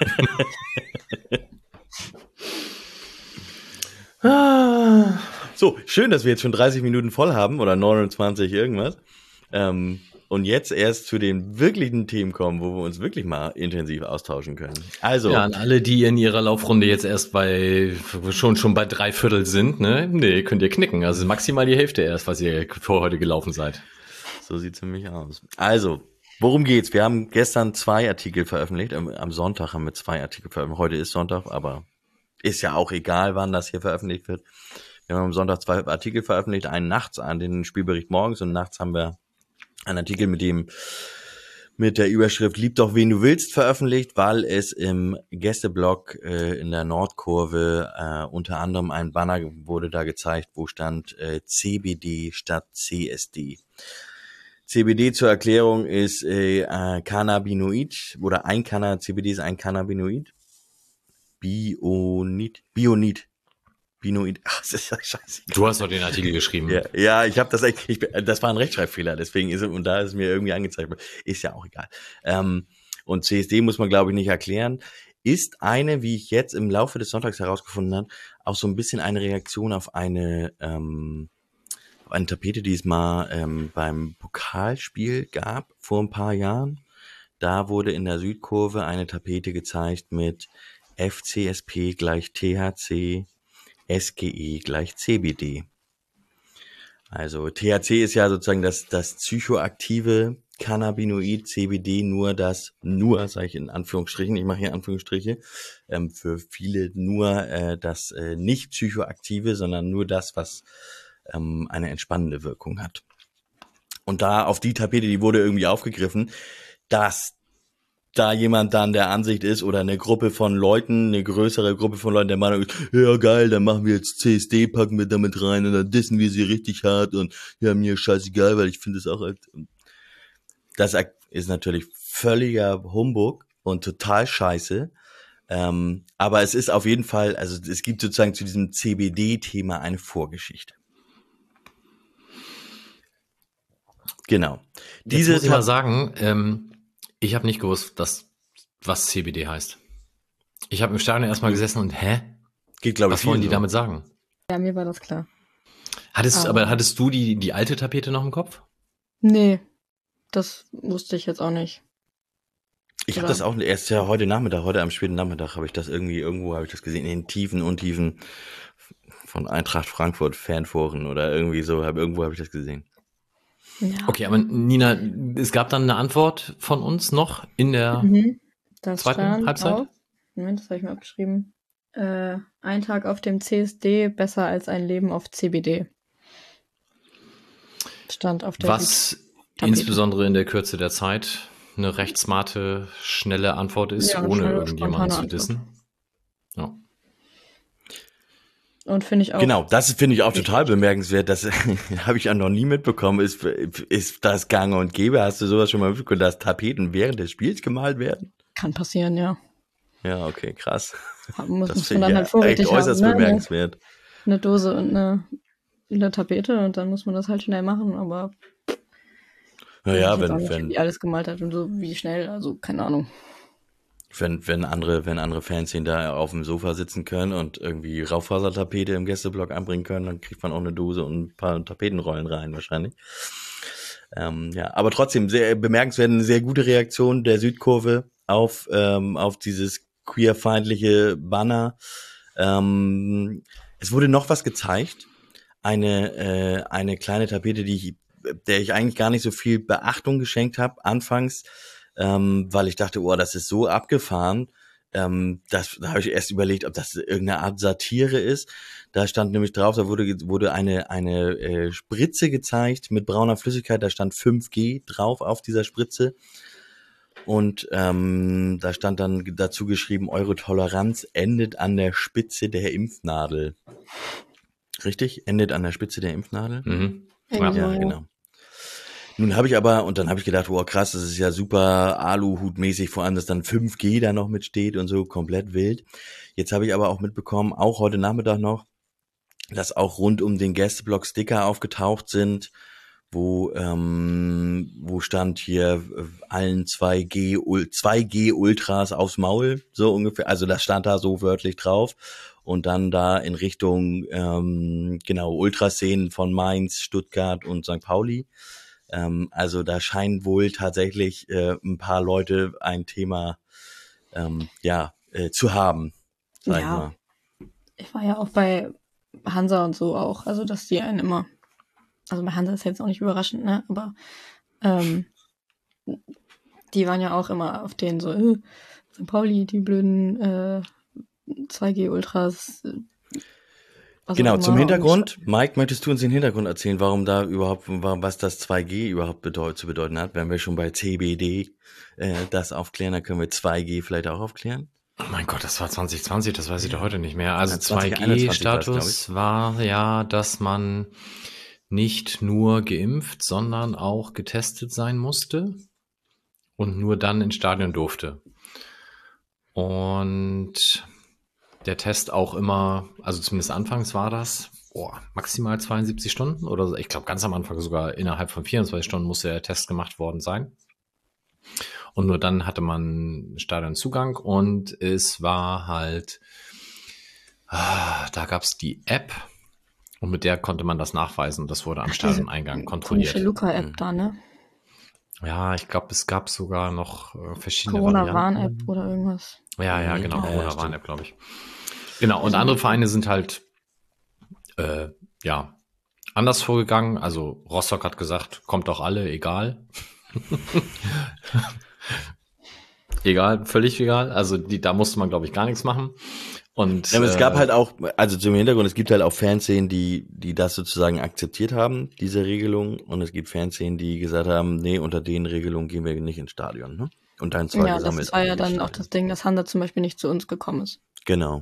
so, schön, dass wir jetzt schon dreißig Minuten voll haben oder neunundzwanzig irgendwas. Ähm, und jetzt erst zu den wirklichen Themen kommen, wo wir uns wirklich mal intensiv austauschen können. Also,
Ja, an alle, die in ihrer Laufrunde jetzt erst bei schon schon bei drei Viertel sind, ne? Nee, könnt ihr knicken. Also maximal die Hälfte erst, was ihr vor heute gelaufen seid.
so sieht's für mich aus. Also, worum geht's? Wir haben gestern zwei Artikel veröffentlicht. Am, am Sonntag haben wir zwei Artikel veröffentlicht. Heute ist Sonntag, aber ist ja auch egal, wann das hier veröffentlicht wird. Wir haben am Sonntag zwei Artikel veröffentlicht. Einen nachts an den Spielbericht morgens und nachts haben wir einen Artikel mit dem mit der Überschrift Lieb doch wen du willst veröffentlicht, weil es im Gästeblog äh, in der Nordkurve äh, unter anderem ein Banner wurde da gezeigt, wo stand äh, C B D statt C S D. C B D zur Erklärung ist äh, äh, Cannabinoid oder ein Canna, C B D ist ein Cannabinoid. Bionid, Bionid, Binoid. Ach, das ist ja scheiße.
Du hast doch den Artikel geschrieben.
Ja, ja, ich habe das echt, ich, das war ein Rechtschreibfehler, deswegen ist es, und da ist es mir irgendwie angezeigt worden. Ist ja auch egal. Ähm, und C S D muss man, glaube ich, nicht erklären. Ist eine, wie ich jetzt im Laufe des Sonntags herausgefunden habe, auch so ein bisschen eine Reaktion auf eine, ähm, auf eine Tapete, die es mal ähm, beim Pokalspiel gab vor ein paar Jahren. Da wurde in der Südkurve eine Tapete gezeigt mit F C S P gleich T H C S G E gleich C B D. Also T H C ist ja sozusagen das, das psychoaktive Cannabinoid, C B D nur das, nur, sage ich in Anführungsstrichen, ich mache hier Anführungsstriche, ähm, für viele nur äh, das äh, nicht psychoaktive, sondern nur das, was ähm, eine entspannende Wirkung hat. Und da auf die Tapete, die wurde irgendwie aufgegriffen, dass da jemand dann der Ansicht ist oder eine Gruppe von Leuten, eine größere Gruppe von Leuten der Meinung ist, ja geil, dann machen wir jetzt C S D, packen wir damit rein und dann dissen wir sie richtig hart und ja, mir scheißegal, weil ich finde es auch halt. Das ist natürlich völliger Humbug und total scheiße. Ähm, aber es ist auf jeden Fall, also es gibt sozusagen zu diesem C B D-Thema eine Vorgeschichte. Genau.
Diese Jetzt muss ich mal sagen, ähm, ich habe nicht gewusst, dass, was C B D heißt. Ich habe im Stadion erstmal gesessen und, hä?
Geht, glaube ich,
was wollen die
so.
damit sagen?
Ja, mir war das klar.
Hattest, aber, aber hattest du die, die alte Tapete noch im Kopf?
Nee, das wusste ich jetzt auch nicht.
Ich habe das auch erst ja heute Nachmittag, heute am späten Nachmittag habe ich das irgendwie, irgendwo habe ich das gesehen, in den Tiefen, Untiefen von Eintracht Frankfurt Fanforen oder irgendwie so, hab, irgendwo habe ich das gesehen.
Ja.
Okay, aber Nina, es gab dann eine Antwort von uns noch in der
mhm. das
zweiten Halbzeit?
Auf, Moment, das habe ich mir abgeschrieben. Äh, ein Tag auf dem C S D besser als ein Leben auf C B D. Stand auf der
Was
Tapete.
Insbesondere in der Kürze der Zeit eine recht smarte, schnelle Antwort ist,
ja,
ohne
schnelle,
irgendjemanden zu
Antwort.
dissen. Ja.
Und finde ich auch.
Genau, das finde ich auch total bemerkenswert. Das habe ich ja noch nie mitbekommen. Ist, ist das gang und gäbe? Hast du sowas schon mal mitbekommen, dass Tapeten während des Spiels gemalt werden?
Kann passieren, ja.
Ja, okay, krass.
Muss,
das
muss man dann
ja
halt vorrätig
echt äußerst
haben, ne?
bemerkenswert.
Eine Dose und eine, eine Tapete und dann muss man das halt schnell machen, aber
naja,
ich
wenn,
auch nicht,
wenn
wie alles gemalt hat und so wie schnell, also keine Ahnung.
Wenn, wenn andere, wenn andere Fans da auf dem Sofa sitzen können und irgendwie Raufasertapete im Gästeblock anbringen können, dann kriegt man auch eine Dose und ein paar Tapetenrollen rein wahrscheinlich. Ähm, ja, aber trotzdem sehr bemerkenswert, eine sehr gute Reaktion der Südkurve auf ähm, auf dieses queerfeindliche Banner. Ähm, es wurde noch was gezeigt, eine äh, eine kleine Tapete, die ich, der ich eigentlich gar nicht so viel Beachtung geschenkt habe anfangs. Ähm, weil ich dachte, oh, das ist so abgefahren. Ähm, das, da habe ich erst überlegt, ob das irgendeine Art Satire ist. Da stand nämlich drauf, da wurde wurde eine eine äh, Spritze gezeigt mit brauner Flüssigkeit. Da stand fünf G drauf auf dieser Spritze. Und ähm, da stand dann dazu geschrieben, eure Toleranz endet an der Spitze der Impfnadel. Richtig? Endet an der Spitze der Impfnadel?
Mhm.
Ja, ja, genau. Nun habe ich aber, und dann habe ich gedacht, wow, krass, das ist ja super Aluhut-mäßig, vor allem, dass dann fünf G da noch mitsteht und so, komplett wild. Jetzt habe ich aber auch mitbekommen, auch heute Nachmittag noch, dass auch rund um den Gästeblock Sticker aufgetaucht sind, wo ähm, wo stand hier allen zwei G Ultras aufs Maul, so ungefähr. Also das stand da so wörtlich drauf. Und dann da in Richtung, ähm, genau, Ultraszenen von Mainz, Stuttgart und Sankt Pauli. Ähm, also da scheinen wohl tatsächlich äh, ein paar Leute ein Thema ähm, ja äh, zu haben, sag
ja,
ich mal.
Ich war ja auch bei Hansa und so auch, also dass die einen immer, also bei Hansa ist jetzt auch nicht überraschend, ne, aber ähm, die waren ja auch immer auf denen so, äh, Sankt Pauli, die blöden äh, zwei G Ultras. Äh,
Genau, zum Hintergrund. Mike, möchtest du uns den Hintergrund erzählen, warum da überhaupt, was das zwei G überhaupt bedeut, zu bedeuten hat? Wenn wir schon bei C B D äh, das aufklären, dann können wir zwei G vielleicht auch aufklären.
Oh mein Gott, das war zwanzig zwanzig, das weiß ich doch heute nicht mehr. Also
Ja,
zwei G-Status war ja, dass man nicht nur geimpft, sondern auch getestet sein musste und nur dann ins Stadion durfte. Und der Test auch immer, also zumindest anfangs war das, oh, maximal zweiundsiebzig Stunden oder so. Ich glaube, ganz am Anfang sogar innerhalb von vierundzwanzig Stunden musste der Test gemacht worden sein. Und nur dann hatte man Stadionzugang und es war halt, ah, da gab es die App und mit der konnte man das nachweisen und das wurde am Stadioneingang kontrolliert.
Die Luca-App da, ne?
Ja, ich glaube, es gab sogar noch äh, verschiedene
Corona-Warn-App oder irgendwas.
Ja, ja, genau, Corona-Warn-App, glaube ich. Genau, und andere Vereine sind halt äh, ja, anders vorgegangen. Also Rostock hat gesagt, kommt doch alle, egal. Egal, völlig egal. Also die, da musste man, glaube ich, gar nichts machen. Und
Ja, aber es gab
äh,
halt auch, also zum Hintergrund, es gibt halt auch Fanszenen, die, die das sozusagen akzeptiert haben, diese Regelung. Und es gibt Fanszenen, die gesagt haben, nee, unter den Regelungen gehen wir nicht ins Stadion. Ne? Und dann zwar
Ja,
gesammelt.
das war
auch
ja
ins
dann auch
Stadion.
das Ding, dass Hansa zum Beispiel nicht zu uns gekommen ist.
Genau,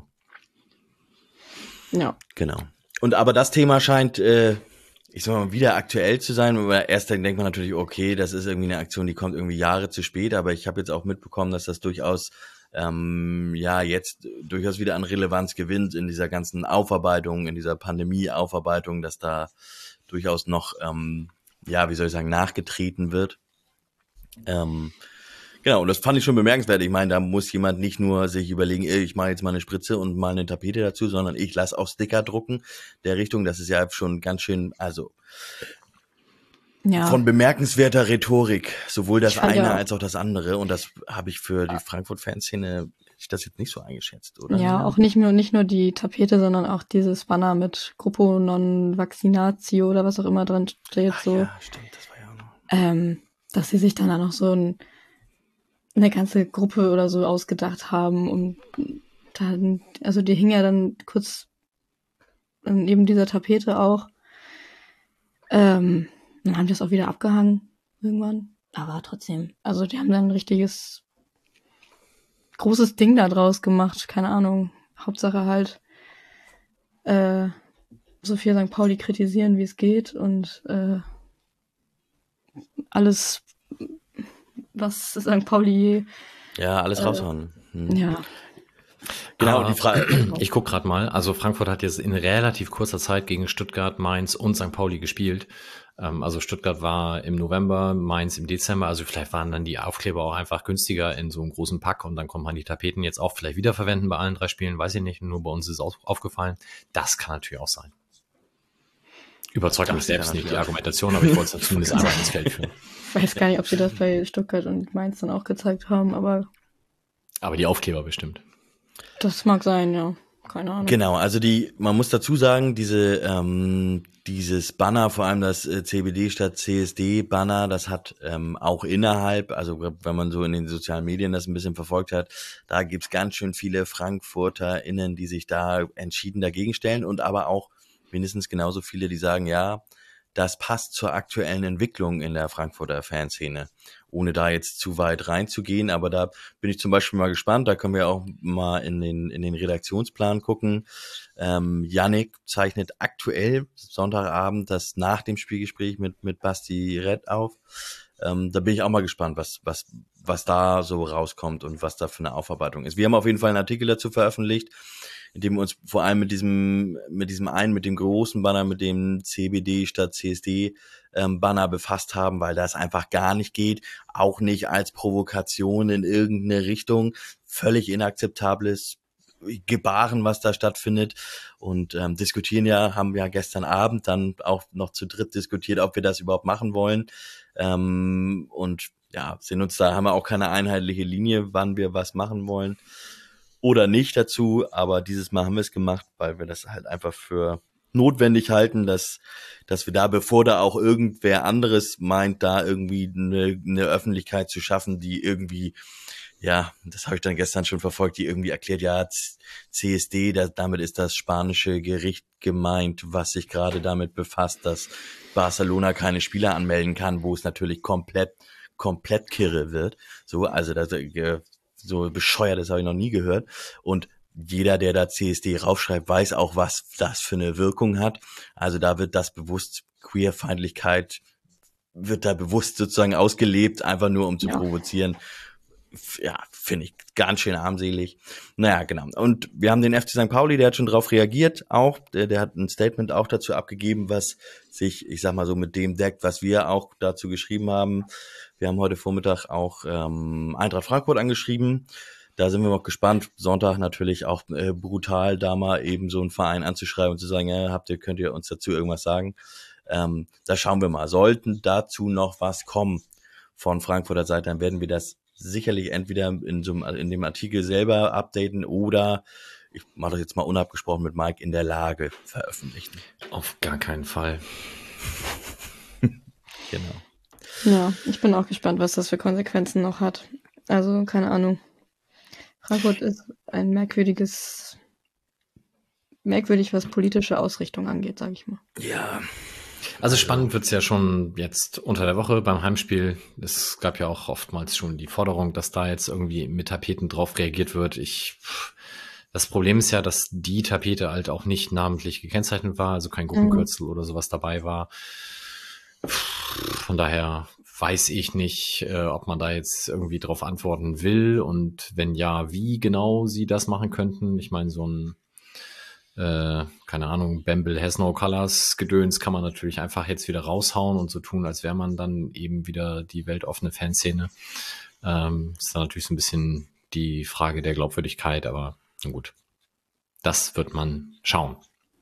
Ja.
genau. Und aber das Thema scheint, äh, ich sag mal, wieder aktuell zu sein. Aber erst dann denkt man natürlich, okay, das ist irgendwie eine Aktion, die kommt irgendwie Jahre zu spät. Aber ich habe jetzt auch mitbekommen, dass das durchaus ähm, ja jetzt durchaus wieder an Relevanz gewinnt in dieser ganzen Aufarbeitung, in dieser Pandemie-Aufarbeitung, dass da durchaus noch, ähm, ja, wie soll ich sagen, nachgetreten wird. Ähm, genau, und das fand ich schon bemerkenswert. Ich meine, da muss jemand nicht nur sich überlegen, ey, ich mache jetzt mal eine Spritze und mal eine Tapete dazu, sondern ich lasse auch Sticker drucken der Richtung. Das ist ja schon ganz schön, also
Ja.
von bemerkenswerter Rhetorik, sowohl das
Ich fand
eine
ja auch-
als auch das andere. Und das habe ich für die Frankfurt-Fanszene, hätte ich das jetzt nicht so eingeschätzt, oder?
Ja, auch nicht nur, nicht nur die Tapete, sondern auch dieses Banner mit Gruppo non vaccinatio oder was auch immer drin steht,
Ach
so,
ja, stimmt, das war ja auch noch.
ähm, dass sie sich dann auch noch so ein, eine ganze Gruppe oder so ausgedacht haben und dann, also die hing ja dann kurz neben dieser Tapete auch. Ähm, dann haben die das auch wieder abgehangen irgendwann. Aber trotzdem, also die haben dann ein richtiges großes Ding da draus gemacht. Keine Ahnung. Hauptsache halt äh, so viel Sankt Pauli kritisieren, wie es geht und äh, alles, was Sankt Pauli,
Ja, alles
Äh,
raushauen. Hm.
ja,
Genau,
Aber
die Frage.
ich guck gerade mal. Also Frankfurt hat jetzt in relativ kurzer Zeit gegen Stuttgart, Mainz und Sankt Pauli gespielt. Ähm, also Stuttgart war im November, Mainz im Dezember. Also vielleicht waren dann die Aufkleber auch einfach günstiger in so einem großen Pack und dann konnte man die Tapeten jetzt auch vielleicht wiederverwenden bei allen drei Spielen. Weiß ich nicht, nur bei uns ist es auch aufgefallen. Das kann natürlich auch sein. Überzeugt mich
Das
selbst
kann
nicht die
natürlich auch-
Argumentation, aber ich wollte es zumindest einmal ins Feld führen.
ich weiß gar nicht, ob sie das bei Stuttgart und Mainz dann auch gezeigt haben, aber
Aber die Aufkleber bestimmt.
das mag sein, ja. Keine Ahnung.
Genau, also die, man muss dazu sagen, diese, ähm, dieses Banner, vor allem das äh, C B D statt C S D-Banner, das hat ähm, auch innerhalb, also wenn man so in den sozialen Medien das ein bisschen verfolgt hat, da gibt's ganz schön viele FrankfurterInnen, die sich da entschieden dagegen stellen und aber auch mindestens genauso viele, die sagen, ja, das passt zur aktuellen Entwicklung in der Frankfurter Fanszene, ohne da jetzt zu weit reinzugehen. Aber da bin ich zum Beispiel mal gespannt. Da können wir auch mal in den, in den Redaktionsplan gucken. Ähm, Yannick zeichnet aktuell Sonntagabend das nach dem Spielgespräch mit, mit Basti Rett auf. Ähm, da bin ich auch mal gespannt, was, was, was da so rauskommt und was da für eine Aufarbeitung ist. Wir haben auf jeden Fall einen Artikel dazu veröffentlicht, in dem wir uns vor allem mit diesem, mit diesem einen, mit dem großen Banner, mit dem C B D statt C S D ähm, Banner befasst haben, weil das einfach gar nicht geht, auch nicht als Provokation in irgendeine Richtung, völlig inakzeptables Gebaren, was da stattfindet und ähm, diskutieren ja, haben ja gestern Abend dann auch noch zu dritt diskutiert, ob wir das überhaupt machen wollen ähm, und ja, sind uns da, haben wir auch keine einheitliche Linie, wann wir was machen wollen oder nicht dazu, aber dieses Mal haben wir es gemacht, weil wir das halt einfach für notwendig halten, dass dass wir da, bevor da auch irgendwer anderes meint, da irgendwie eine, eine Öffentlichkeit zu schaffen, die irgendwie, ja, das habe ich dann gestern schon verfolgt, die irgendwie erklärt, ja, C S D, das, damit ist das spanische Gericht gemeint, was sich gerade damit befasst, dass Barcelona keine Spieler anmelden kann, wo es natürlich komplett, komplett kirre wird. So, also das, äh, so bescheuert, das habe ich noch nie gehört. Und jeder, der da C S D raufschreibt, weiß auch, was das für eine Wirkung hat. Also da wird das bewusst, Queerfeindlichkeit wird da bewusst sozusagen ausgelebt, einfach nur um zu
Ja.
provozieren. Ja, finde ich ganz schön armselig. Naja, genau. Und wir haben den F C Sankt Pauli, der hat schon drauf reagiert auch. Der, der hat ein Statement auch dazu abgegeben, was sich, ich sag mal so, mit dem deckt, was wir auch dazu geschrieben haben. Wir haben heute Vormittag auch ähm, Eintracht Frankfurt angeschrieben. Da sind wir noch gespannt. Sonntag natürlich auch äh, brutal, da mal eben so einen Verein anzuschreiben und zu sagen, ja, habt ihr, könnt ihr uns dazu irgendwas sagen? Ähm, da schauen wir mal. Sollten dazu noch was kommen von Frankfurter Seite, dann werden wir das sicherlich entweder in so einem, in dem Artikel selber updaten oder ich mache das jetzt mal unabgesprochen mit Mike, in der Lage veröffentlichen.
Auf gar keinen Fall.
Genau.
Ja, ich bin auch gespannt, was das für Konsequenzen noch hat. Also, keine Ahnung. Frankfurt ist ein merkwürdiges, merkwürdig, was politische Ausrichtung angeht, sage ich mal.
Ja.
Also spannend wird's ja schon jetzt unter der Woche beim Heimspiel. Es gab ja auch oftmals schon die Forderung, dass da jetzt irgendwie mit Tapeten drauf reagiert wird. Ich, das Problem ist ja, dass die Tapete halt auch nicht namentlich gekennzeichnet war, also kein Gruppenkürzel mhm. oder sowas dabei war. Von daher weiß ich nicht, äh, ob man da jetzt irgendwie drauf antworten will und wenn ja, wie genau sie das machen könnten. Ich meine, so ein Äh, keine Ahnung, Bamble has no colors Gedöns kann man natürlich einfach jetzt wieder raushauen und so tun, als wäre man dann eben wieder die weltoffene Fanszene. Ähm, ist dann natürlich so ein bisschen die Frage der Glaubwürdigkeit, aber na gut. Das wird man schauen.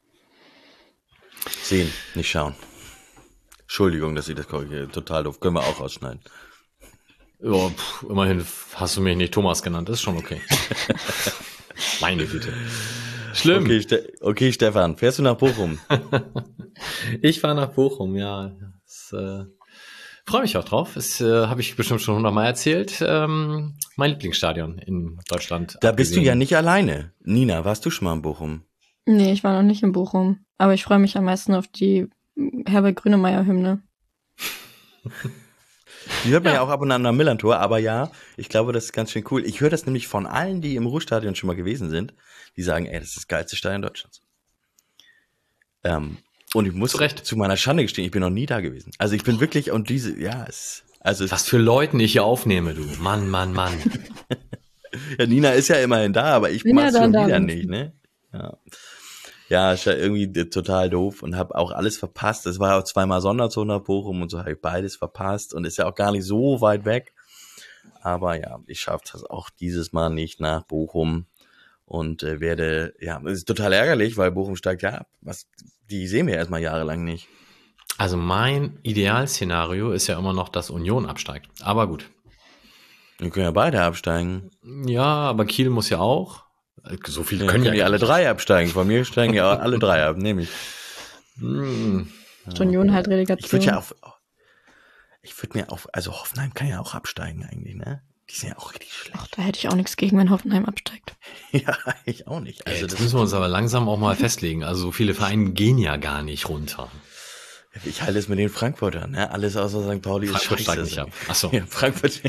Sehen, nicht schauen. Entschuldigung, dass ich das korrigiere. Total doof. Können wir auch rausschneiden.
Ja, pff, immerhin hast du mich nicht Thomas genannt. Das ist schon okay. Meine Güte. Schlimm.
Okay, Ste- okay, Stefan, fährst du nach Bochum?
Ich fahre nach Bochum, ja. Das, äh, freue mich auch drauf. Das äh, habe ich bestimmt schon hundertmal erzählt. Ähm, mein Lieblingsstadion in Deutschland.
Da
abgesehen.
bist du ja nicht alleine. Nina, warst du schon mal in Bochum?
Nee, ich war noch nicht in Bochum. Aber ich freue mich am meisten auf die Herbert Grönemeyer-Hymne.
Die hört man ja.
Ja.
ja auch ab und an am Millantor, aber ja, ich glaube, das ist ganz schön cool. Ich höre das nämlich von allen, die im Ruhrstadion schon mal gewesen sind, die sagen, ey, das ist das geilste Stadion Deutschlands. Ähm, und ich muss
Zu Recht.
zu meiner Schande gestehen, ich bin noch nie da gewesen. Also ich bin wirklich, und diese, ja, es, also es,
Was für Leuten ich hier aufnehme, du. Mann, Mann, Mann.
ja, Nina ist ja immerhin da, aber ich
Bin ja
mach's
dann
schon
da,
wieder
Vincent.
nicht, ne? Ja. Ja, ist ja irgendwie total doof und habe auch alles verpasst. Es war ja auch zweimal Sonderzug nach Bochum und so habe ich beides verpasst und ist ja auch gar nicht so weit weg. Aber ja, ich schaffe das auch dieses Mal nicht nach Bochum und äh, werde, ja, es ist total ärgerlich, weil Bochum steigt ja ab. Was, die sehen wir erstmal jahrelang nicht.
Also mein Idealszenario ist ja immer noch, dass Union absteigt. Aber gut.
Wir können ja beide absteigen.
Ja, aber Kiel muss ja auch. So viel
Ja,
können ja
die alle
gar
drei absteigen. Von mir steigen ja alle drei ab, nehme ich.
nicht. Hm.
Union halt
Ich
Relegation.
würde ja auf, ich würde mir auf, also Hoffenheim kann ja auch absteigen eigentlich, ne? Die sind ja auch richtig schlecht.
Ach, da hätte ich auch nichts gegen, wenn Hoffenheim absteigt.
Ja, ich auch nicht. Also
Jetzt
das
müssen wir uns aber langsam auch mal festlegen. Also so viele Vereine gehen ja gar nicht runter.
Ich halte es mit den Frankfurtern, ne? Alles außer Sankt Pauli ist
Frankfurt steigt
scheiße.
nicht ab. Ach so.
Ja, Frankfurt.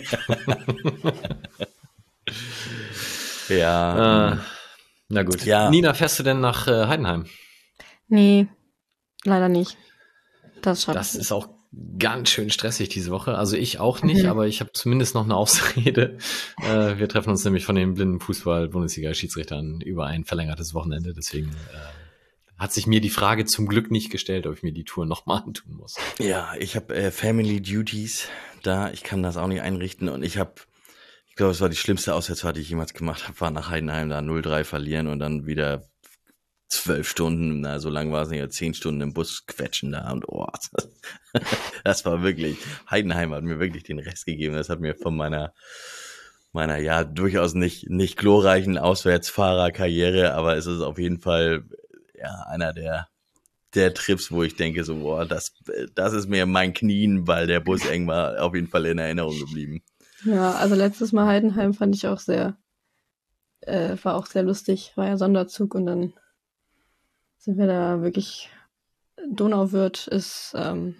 ja.
Äh, na gut.
Ja.
Nina, fährst du denn nach äh, Heidenheim?
Nee, leider nicht. Das schaffe ich
Das
nicht.
ist auch ganz schön stressig diese Woche. Also ich auch nicht,
Mhm.
aber ich habe zumindest noch eine Ausrede. äh, wir treffen uns nämlich von den blinden Fußball-Bundesliga-Schiedsrichtern über ein verlängertes Wochenende. Deswegen äh, hat sich mir die Frage zum Glück nicht gestellt, ob ich mir die Tour nochmal antun muss.
Ja, ich habe äh, Family Duties da. Ich kann das auch nicht einrichten und ich habe, ich glaube, es war die schlimmste Auswärtsfahrt, die ich jemals gemacht habe, war nach Heidenheim da null drei verlieren und dann wieder zwölf Stunden, na, so lang war es nicht, zehn Stunden im Bus quetschen da und oh, das, das war wirklich, Heidenheim hat mir wirklich den Rest gegeben. Das hat mir von meiner, meiner, ja, durchaus nicht, nicht glorreichen Auswärtsfahrerkarriere, aber es ist auf jeden Fall, ja, einer der, der Trips, wo ich denke so, boah, das, das ist mir mein Knien, weil der Bus eng war, auf jeden Fall in Erinnerung geblieben.
Ja, also letztes Mal Heidenheim fand ich auch sehr, äh, war auch sehr lustig. War ja Sonderzug und dann sind wir da wirklich, Donauwörth ist, ähm,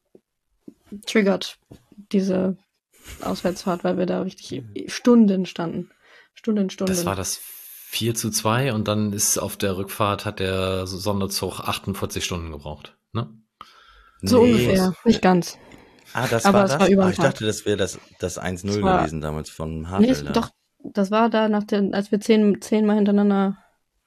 triggert diese Auswärtsfahrt, weil wir da richtig Stunden standen. Stunden, Stunden.
Das war das vier zu zwei und dann ist auf der Rückfahrt hat der Sonderzug achtundvierzig Stunden gebraucht, ne?
So
Nee.
ungefähr, nicht ganz.
Ah, das
Aber
war
es
das?
war über
ah,
den
ich
Tag.
dachte, das wäre das, das eins null
Es war-
gewesen damals von
Nee,
Havel.
es-
da.
doch, das war da, nach der, als wir zehn, zehnmal hintereinander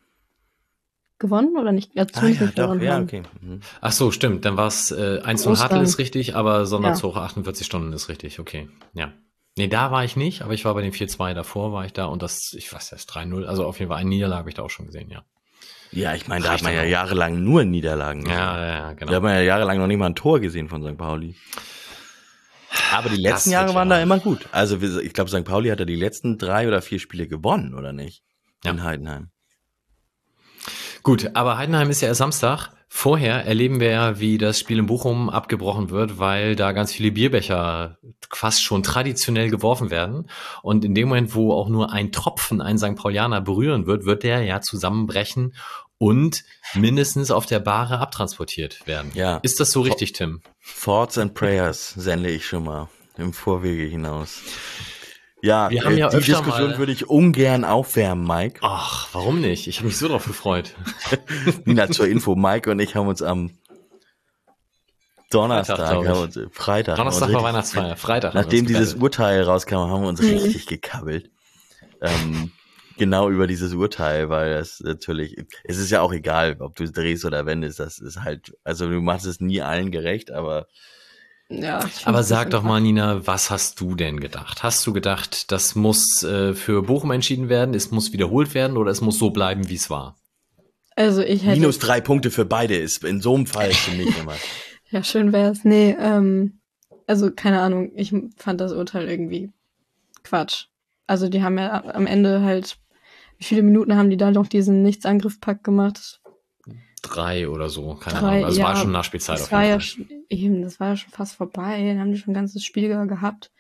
gewonnen oder nicht? Ja,
Ah
zumindest
ja,
nicht
doch,
verloren
ja,
haben.
okay. Mhm.
Ach so, stimmt. Dann war es äh, eins null
Ostern.
Hartl ist richtig, aber Sonderzug achtundvierzig Stunden ist richtig. Okay, ja. Nee, da war ich nicht, aber ich war bei den vier zwei davor, war ich da und das, ich weiß, das drei null, also auf jeden Fall eine Niederlage habe ich da auch schon gesehen, ja.
Ja, ich meine, da hat
Reicht
man ja
aber auch.
jahrelang nur Niederlagen gesehen.
Ja, ja, ja, genau.
Da hat man ja jahrelang noch nicht mal ein Tor gesehen von Sankt Pauli. Aber die letzten
Das
Jahre
wird
waren
ja-
da immer gut. Also wir- ich glaube, Sankt Pauli hat ja die letzten drei oder vier Spiele gewonnen, oder nicht?
Ja.
In Heidenheim.
Gut, aber Heidenheim ist ja erst Samstag. Vorher erleben wir ja, wie das Spiel in Bochum abgebrochen wird, weil da ganz viele Bierbecher fast schon traditionell geworfen werden. Und in dem Moment, wo auch nur ein Tropfen einen Sankt Paulianer berühren wird, wird der ja zusammenbrechen und mindestens auf der Bahre abtransportiert werden.
Ja.
Ist das so richtig, Tim?
Thoughts and Prayers sende ich schon mal im Vorwege hinaus. Ja,
Wir haben
äh,
ja
die
öfter
Diskussion
mal-
würde ich ungern aufwärmen, Mike.
Ach, warum nicht? Ich habe mich so drauf gefreut.
Nina, zur Info, Mike und ich haben uns am Donnerstag,
Freitag, glaub ich.
haben wir uns, Freitag,
Donnerstag
haben wir
war
uns
Weihnachtsfeier, Freitag. haben wir
nachdem
uns
dieses
gerettet.
Urteil rauskam, haben wir uns
Mhm.
richtig gekabbelt. Ähm, genau über dieses Urteil, weil das natürlich, es ist ja auch egal, ob du es drehst oder wendest, das ist halt, also du machst es nie allen gerecht, aber
Ja, ich
Aber
find's
sag
ein
doch
bisschen
mal, Nina, was hast du denn gedacht? Hast du gedacht, das muss äh, für Bochum entschieden werden, es muss wiederholt werden oder es muss so bleiben, wie es war?
Also ich hätte,
minus drei Punkte für beide ist in so einem Fall für mich immer.
ja, schön wär's. Nee, ähm, also keine Ahnung, ich fand das Urteil irgendwie Quatsch. Also die haben ja am Ende halt, wie viele Minuten haben die da noch diesen Nichtsangriff-Pack gemacht?
Drei oder so, keine
Drei,
Ahnung. Also
ja,
war schon Nachspielzeit
Das
auf
war
jeden
ja
Fall.
schon, eben, das war ja schon fast vorbei, dann haben die schon ein ganzes Spiel ge- gehabt.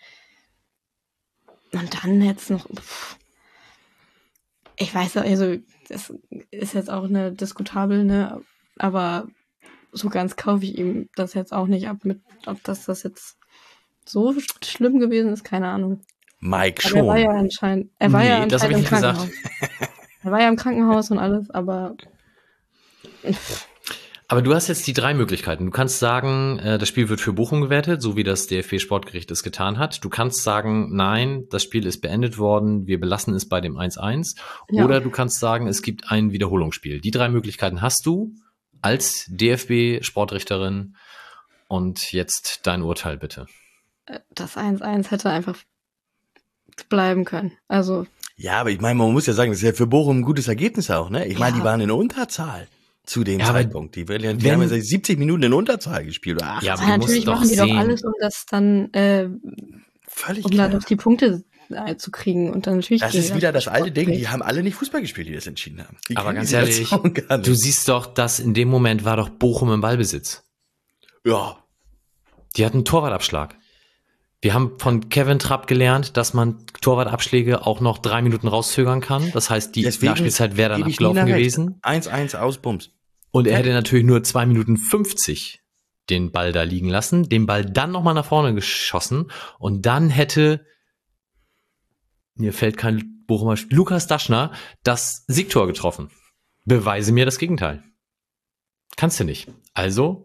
Und dann jetzt noch, pff, ich weiß ja, also, das ist jetzt auch eine diskutabel, ne, aber so ganz kaufe ich ihm das jetzt auch nicht ab, mit, ob das das jetzt so sch- schlimm gewesen ist, keine Ahnung.
Mike
Aber er war ja
schon.
anscheinend, er war ja
Nee, das hab
anscheinend
ich
im
nicht
Krankenhaus. Er war ja im Krankenhaus und alles, aber pff,
Aber du hast jetzt die drei Möglichkeiten. Du kannst sagen, äh, das Spiel wird für Bochum gewertet, so wie das D F B-Sportgericht es getan hat. Du kannst sagen, nein, das Spiel ist beendet worden, wir belassen es bei dem eins eins.
Ja.
Oder du kannst sagen, es gibt ein Wiederholungsspiel. Die drei Möglichkeiten hast du als D F B-Sportrichterin. Und jetzt dein Urteil bitte.
das eins eins hätte einfach bleiben können. Also,
Ja, aber ich meine, man muss ja sagen, das ist ja für Bochum ein gutes Ergebnis auch, ne? Ich meine,
Ja.
die waren in Unterzahl zu dem
Ja, aber
Zeitpunkt. Die, werden ja- die
wenn-
haben ja seit siebzig Minuten in Unterzahl gespielt. Oder achtzig.
Ja, aber
aber
du musst
natürlich
doch
machen die
sehen-
doch alles, um das dann, äh,
Völlig
um
klar.
da doch die Punkte äh, zu kriegen. Und dann natürlich
Das
gehen
ist
die
wieder
das
das alte Ding, die
Sportgericht.
haben alle nicht Fußball gespielt, die das entschieden haben. Die
Aber
kennen
ganz
die
ehrlich,
Situation gar nicht.
du siehst doch, dass in dem Moment war doch Bochum im Ballbesitz.
Ja,
Die hatten einen Torwartabschlag. Wir haben von Kevin Trapp gelernt, dass man Torwartabschläge auch noch drei Minuten rauszögern kann. Das heißt, die
deswegen
Nachspielzeit wäre dann
gebe ich
abgelaufen
Nina recht.
gewesen.
eins eins aus, Bums.
Und er hätte natürlich nur zwei Minuten fünfzig den Ball da liegen lassen, den Ball dann nochmal nach vorne geschossen und dann hätte, mir fällt kein Bochumer, Sp- Lukas Daschner das Siegtor getroffen. Beweise mir das Gegenteil. Kannst du nicht. Also,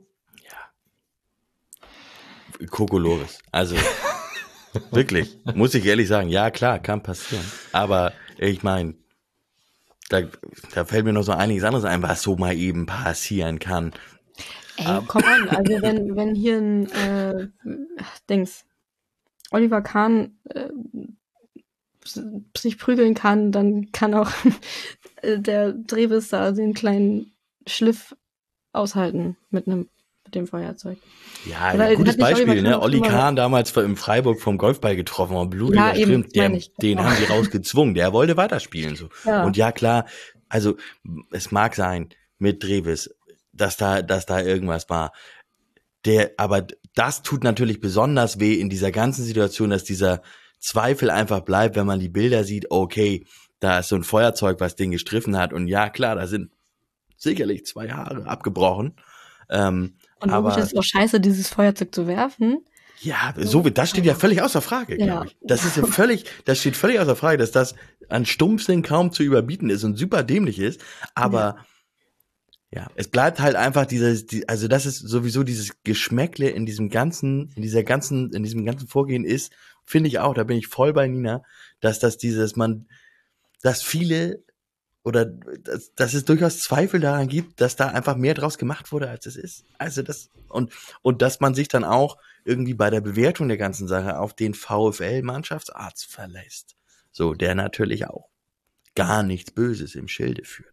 Kokolores. Also, wirklich, muss ich ehrlich sagen, ja klar, kann passieren. Aber ich meine, da, da fällt mir noch so einiges anderes ein, was so mal eben passieren kann.
Ey, komm an, also wenn, wenn hier ein, äh, Dings, Oliver Kahn, äh, sich prügeln kann, dann kann auch äh, der Drewis da den kleinen Schliff aushalten mit einem, mit dem Feuerzeug.
Ja,
Oder
ein gutes
hat nicht Oliver
Beispiel, ne?
Kahn
Olli
schon mal-
Kahn damals im Freiburg vom Golfball getroffen und Blut
Ja, eben,
überströmt. Der,
meine ich.
den haben die rausgezwungen. Der wollte weiterspielen. So.
Ja.
Und ja, klar, also es mag sein mit Drewis, dass da, dass da irgendwas war. Der, aber das tut natürlich besonders weh in dieser ganzen Situation, dass dieser Zweifel einfach bleibt, wenn man die Bilder sieht, okay, da ist so ein Feuerzeug, was den gestriffen hat. Und ja, klar, da sind sicherlich zwei Haare abgebrochen. Ähm,
Und
aber
wirklich ist es auch scheiße, dieses Feuerzeug zu werfen.
ja, so wie das steht ja völlig außer Frage,
Ja.
glaube ich. Das ist ja völlig, das steht völlig außer Frage, dass das an Stumpfsinn kaum zu überbieten ist und super dämlich ist. Aber ja, es bleibt halt einfach dieses, die, also das ist sowieso dieses Geschmäckle in diesem ganzen, in dieser ganzen, in diesem ganzen Vorgehen ist, finde ich auch, da bin ich voll bei Nina, dass das dieses, man, dass viele oder dass, dass es durchaus Zweifel daran gibt, dass da einfach mehr draus gemacht wurde, als es ist. Also das, und, und dass man sich dann auch irgendwie bei der Bewertung der ganzen Sache auf den VfL-Mannschaftsarzt verlässt. So, der natürlich auch gar nichts Böses im Schilde führt.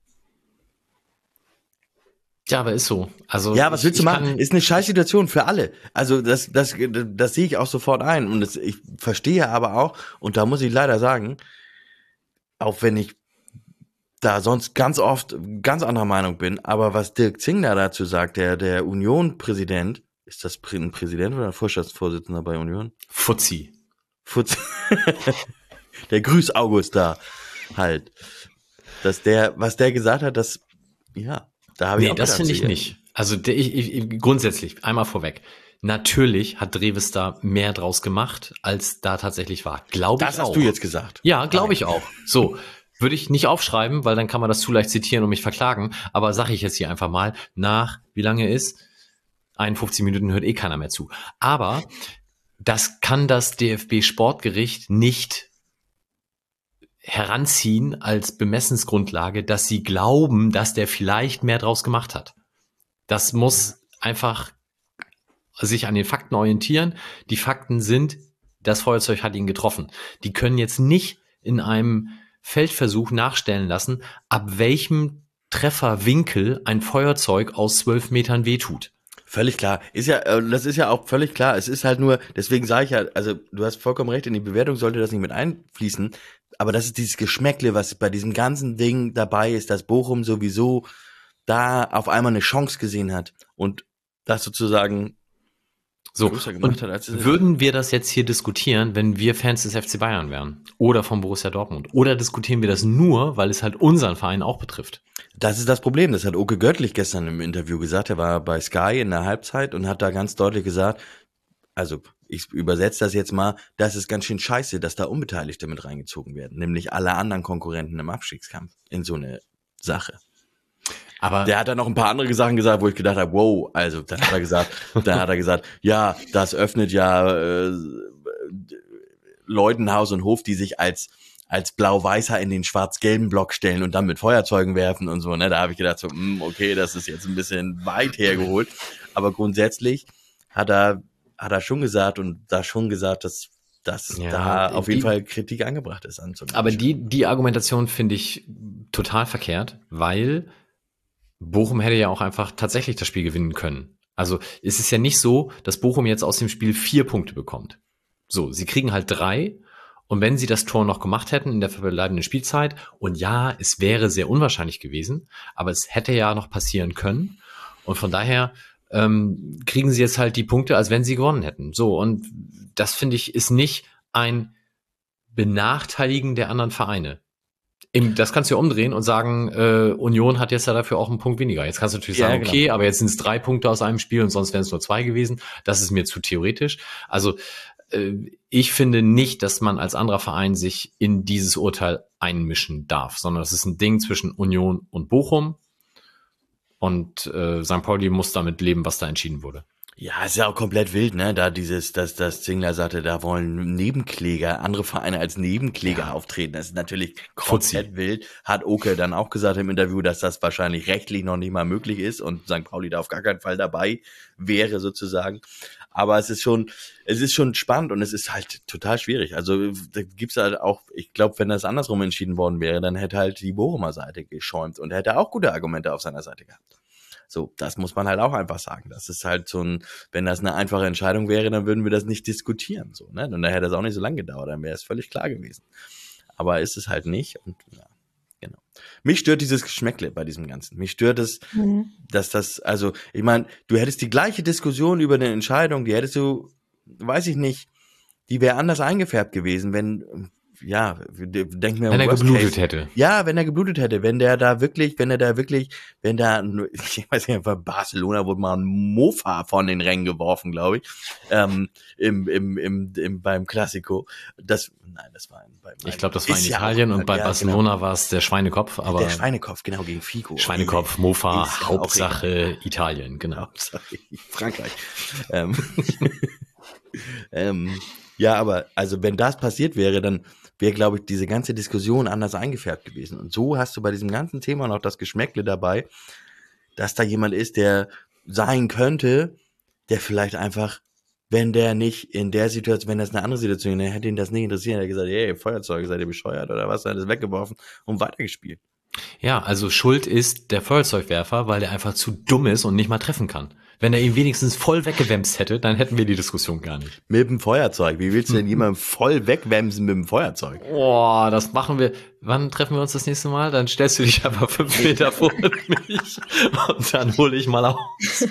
ja, aber ist so. Also
Ja, was
ich-
willst du
ich
machen?
kann-
Ist eine scheiß Situation für alle. Also das, das, das sehe ich auch sofort ein. Und das, ich verstehe aber auch, und da muss ich leider sagen, auch wenn ich da sonst ganz oft ganz anderer Meinung bin, aber was Dirk Zingler dazu sagt, der, der Union-Präsident, ist das ein Präsident oder ein Vorstandsvorsitzender bei Union?
Fuzzi.
Fuzzi. Der Grüß August da halt. Dass der, was der gesagt hat, das, ja, da habe ich
Nee,
auch
das
gedacht,
finde ich
so, ja.
nicht. Also der, ich, ich, grundsätzlich, einmal vorweg. Natürlich hat Dreves da mehr draus gemacht, als da tatsächlich war. Glaube ich
Das
auch.
hast du jetzt gesagt.
Ja, glaube
Nein.
ich auch. So, würde ich nicht aufschreiben, weil dann kann man das zu leicht zitieren und mich verklagen. Aber sage ich jetzt hier einfach mal, nach, wie lange ist? einundfünfzig Minuten hört eh keiner mehr zu. Aber das kann das D F B-Sportgericht nicht heranziehen als Bemessensgrundlage, dass sie glauben, dass der vielleicht mehr draus gemacht hat. Das muss einfach sich an den Fakten orientieren. Die Fakten sind, das Feuerzeug hat ihn getroffen. Die können jetzt nicht in einem Feldversuch nachstellen lassen, ab welchem Trefferwinkel ein Feuerzeug aus zwölf Metern wehtut.
Völlig klar. Ist ja, äh, das ist ja auch völlig klar. Es ist halt nur, deswegen sage ich ja, also du hast vollkommen recht, in die Bewertung sollte das nicht mit einfließen. Aber das ist dieses Geschmäckle, was bei diesem ganzen Ding dabei ist, dass Bochum sowieso da auf einmal eine Chance gesehen hat und das sozusagen
So,
größer gemacht
und
hat, als es ist.
würden wir das jetzt hier diskutieren, wenn wir Fans des F C Bayern wären oder vom Borussia Dortmund? Oder diskutieren wir das nur, weil es halt unseren Verein auch betrifft?
Das ist das Problem. Das hat Oke Göttlich gestern im Interview gesagt. Er war bei Sky in der Halbzeit und hat da ganz deutlich gesagt, also ich übersetze das jetzt mal, das ist ganz schön scheiße, dass da Unbeteiligte mit reingezogen werden, nämlich alle anderen Konkurrenten im Abstiegskampf in so eine Sache.
Aber
Der hat dann noch ein paar andere Sachen gesagt, wo ich gedacht habe, wow, also dann hat er gesagt, dann hat er gesagt, ja, das öffnet ja äh, Leuten Haus und Hof, die sich als als Blau-Weißer in den schwarz-gelben Block stellen und dann mit Feuerzeugen werfen und so, ne? Da habe ich gedacht so, mh, okay, das ist jetzt ein bisschen weit hergeholt, aber grundsätzlich hat er hat er schon gesagt und da schon gesagt, dass dass
Ja,
da auf jeden
die-
Fall Kritik angebracht ist an so einem
Aber
Spiel.
die, die Argumentation finde ich total verkehrt, weil Bochum hätte ja auch einfach tatsächlich das Spiel gewinnen können. Also es ist ja nicht so, dass Bochum jetzt aus dem Spiel vier Punkte bekommt. So, sie kriegen halt drei und wenn sie das Tor noch gemacht hätten in der verbleibenden Spielzeit, und ja, es wäre sehr unwahrscheinlich gewesen, aber es hätte ja noch passieren können und von daher ähm, kriegen sie jetzt halt die Punkte, als wenn sie gewonnen hätten. So, und das finde ich ist nicht ein Benachteiligen der anderen Vereine. Im, das kannst du ja umdrehen und sagen, äh, Union hat jetzt ja dafür auch einen Punkt weniger. Jetzt kannst du natürlich
Ja,
sagen,
genau.
okay, aber jetzt sind es drei Punkte aus einem Spiel und sonst wären es nur zwei gewesen. Das ist mir zu theoretisch. Also äh, ich finde nicht, dass man als anderer Verein sich in dieses Urteil einmischen darf, sondern das ist ein Ding zwischen Union und Bochum und äh, Sankt Pauli muss damit leben, was da entschieden wurde.
Ja, es ist ja auch komplett wild, ne? Da dieses, dass das Zingler sagte, da wollen Nebenkläger, andere Vereine als Nebenkläger
Ja.
auftreten. Das ist natürlich
Fuzzi.
komplett wild. Hat Oke dann auch gesagt im Interview, dass das wahrscheinlich rechtlich noch nicht mal möglich ist und Sankt Pauli da auf gar keinen Fall dabei wäre sozusagen. Aber es ist schon, es ist schon spannend und es ist halt total schwierig. Also da gibt's halt auch, ich glaube, wenn das andersrum entschieden worden wäre, dann hätte halt die Bochumer Seite geschäumt und hätte auch gute Argumente auf seiner Seite gehabt. So, das muss man halt auch einfach sagen. Das ist halt so ein, wenn das eine einfache Entscheidung wäre, dann würden wir das nicht diskutieren, so, ne? Und dann hätte das auch nicht so lange gedauert, dann wäre es völlig klar gewesen. Aber ist es halt nicht und ja, genau. Mich stört dieses Geschmäckle bei diesem Ganzen. Mich stört es,
Mhm.
dass das, also, ich meine, du hättest die gleiche Diskussion über eine Entscheidung, die hättest du, weiß ich nicht, die wäre anders eingefärbt gewesen, wenn, ja, denk mir,
Wenn er
Worst
geblutet
Case.
hätte.
Ja, wenn er geblutet hätte, wenn der da wirklich, wenn er da wirklich, wenn da, ich weiß nicht, bei Barcelona wurde mal ein Mofa von den Rängen geworfen, glaube ich, ähm, im, im, im, im, beim Classico. Das, nein, das war ein, beim,
Ich glaube, das war in
ist ja
Italien
auch-
und bei
ja,
Barcelona war es der Schweinekopf,
genau.
aber
Der Schweinekopf, genau, gegen Figo.
Schweinekopf, Mofa,
Ist ja auch
Hauptsache Italien, genau.
Hauptsache Frankreich. ähm, ähm, ja, aber also wenn das passiert wäre, dann wäre, glaube ich, diese ganze Diskussion anders eingefärbt gewesen. Und so hast du bei diesem ganzen Thema noch das Geschmäckle dabei, dass da jemand ist, der sein könnte, der vielleicht einfach, wenn der nicht in der Situation, wenn das eine andere Situation, dann hätte ihn das nicht interessiert, er hätte gesagt, hey, Feuerzeuge, seid ihr bescheuert oder was, er hat es weggeworfen und weitergespielt.
Ja, also schuld ist der Feuerzeugwerfer, weil der einfach zu dumm ist und nicht mal treffen kann. Wenn er ihn wenigstens voll weggewämst hätte, dann hätten wir die Diskussion gar nicht.
Mit dem Feuerzeug. Wie willst du denn jemanden voll wegwämsen mit dem Feuerzeug?
Boah, das machen wir. Wann treffen wir uns das nächste Mal? Dann stellst du dich einfach fünf Meter vor mich und dann hole ich mal aus.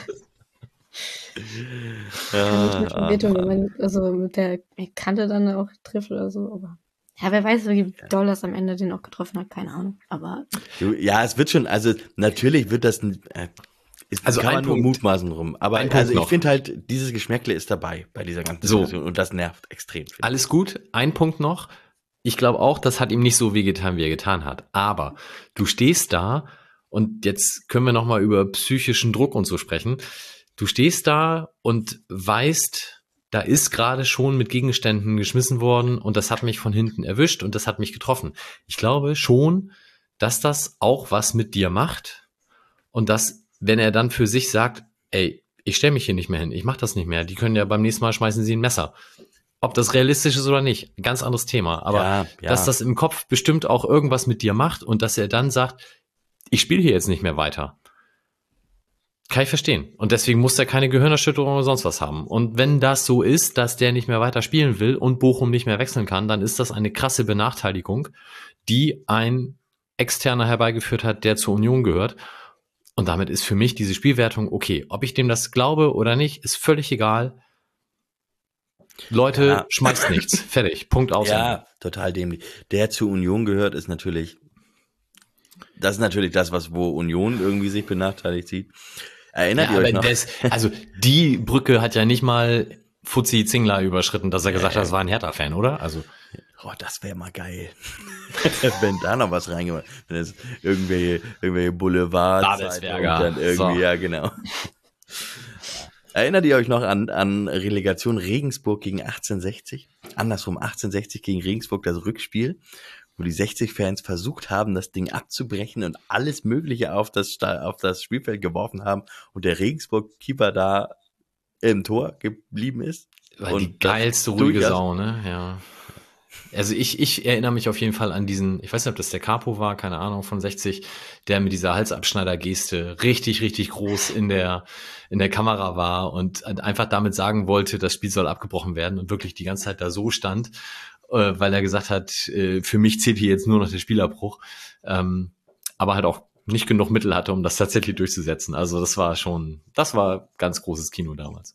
Ja, mit dem Veto, wenn man also mit der Kante dann auch trifft oder so, aber ja, wer weiß, wie doll das am Ende den auch getroffen hat, keine Ahnung, aber
Ja, es wird schon, also natürlich wird das, äh, es
Also
kann
ein
man nur
Punkt.
mutmaßen drum, aber
Ein Punkt
also ich
noch.
finde halt, dieses Geschmäckle ist dabei bei dieser ganzen
So.
Diskussion und das nervt extrem. finde ich.
Alles gut. Ein Punkt noch. Ich glaube auch, das hat ihm nicht so wehgetan, wie er getan hat. Aber du stehst da und jetzt können wir noch mal über psychischen Druck und so sprechen. Du stehst da und weißt, da ist gerade schon mit Gegenständen geschmissen worden und das hat mich von hinten erwischt und das hat mich getroffen. Ich glaube schon, dass das auch was mit dir macht und dass, wenn er dann für sich sagt, ey, ich stelle mich hier nicht mehr hin, ich mache das nicht mehr, die können ja beim nächsten Mal schmeißen sie ein Messer. Ob das realistisch ist oder nicht, ein ganz anderes Thema. Aber
Ja, ja.
dass das im Kopf bestimmt auch irgendwas mit dir macht und dass er dann sagt, ich spiele hier jetzt nicht mehr weiter. Kann ich verstehen. Und deswegen muss er keine Gehirnerschütterung oder sonst was haben. Und wenn das so ist, dass der nicht mehr weiter spielen will und Bochum nicht mehr wechseln kann, dann ist das eine krasse Benachteiligung, die ein Externer herbeigeführt hat, der zur Union gehört. Und damit ist für mich diese Spielwertung okay. Ob ich dem das glaube oder nicht, ist völlig egal. Leute,
Ja.
schmeißt nichts. Fertig. Punkt aus. Ende.
Ja, total dämlich. Der zur Union gehört, ist natürlich, das ist natürlich das, was wo Union irgendwie sich benachteiligt sieht. Erinnert
Ja,
ihr euch
aber
noch?
das, also die Brücke hat ja nicht mal Fuzzi Zingler überschritten, dass er gesagt hat, das war ein Hertha-Fan, oder? Also
Oh, das wäre mal geil. Wenn da noch was reingemacht, wenn es irgendwelche, irgendwelche Boulevard und
Babelsberger.
dann irgendwie,
So.
ja genau. Erinnert ihr euch noch an, an Relegation Regensburg gegen achtzehnhundertsechzig? Andersrum, achtzehnhundertsechzig gegen Regensburg, das Rückspiel, wo die sechzig-Fans versucht haben, das Ding abzubrechen und alles Mögliche auf das, Sta- auf das Spielfeld geworfen haben und der Regensburg-Keeper da im Tor geblieben ist.
war
Und
die geilste
das
ruhige
durchaus-
Sau, ne? Ja. Also ich, ich erinnere mich auf jeden Fall an diesen, ich weiß nicht, ob das der Capo war, keine Ahnung, von sechzig, der mit dieser Halsabschneider-Geste richtig, richtig groß in der, in der Kamera war und einfach damit sagen wollte, das Spiel soll abgebrochen werden und wirklich die ganze Zeit da so stand, äh, weil er gesagt hat, äh, für mich zählt hier jetzt nur noch der Spielabbruch, ähm, aber halt auch nicht genug Mittel hatte, um das tatsächlich durchzusetzen. Also das war schon, das war ganz großes Kino damals.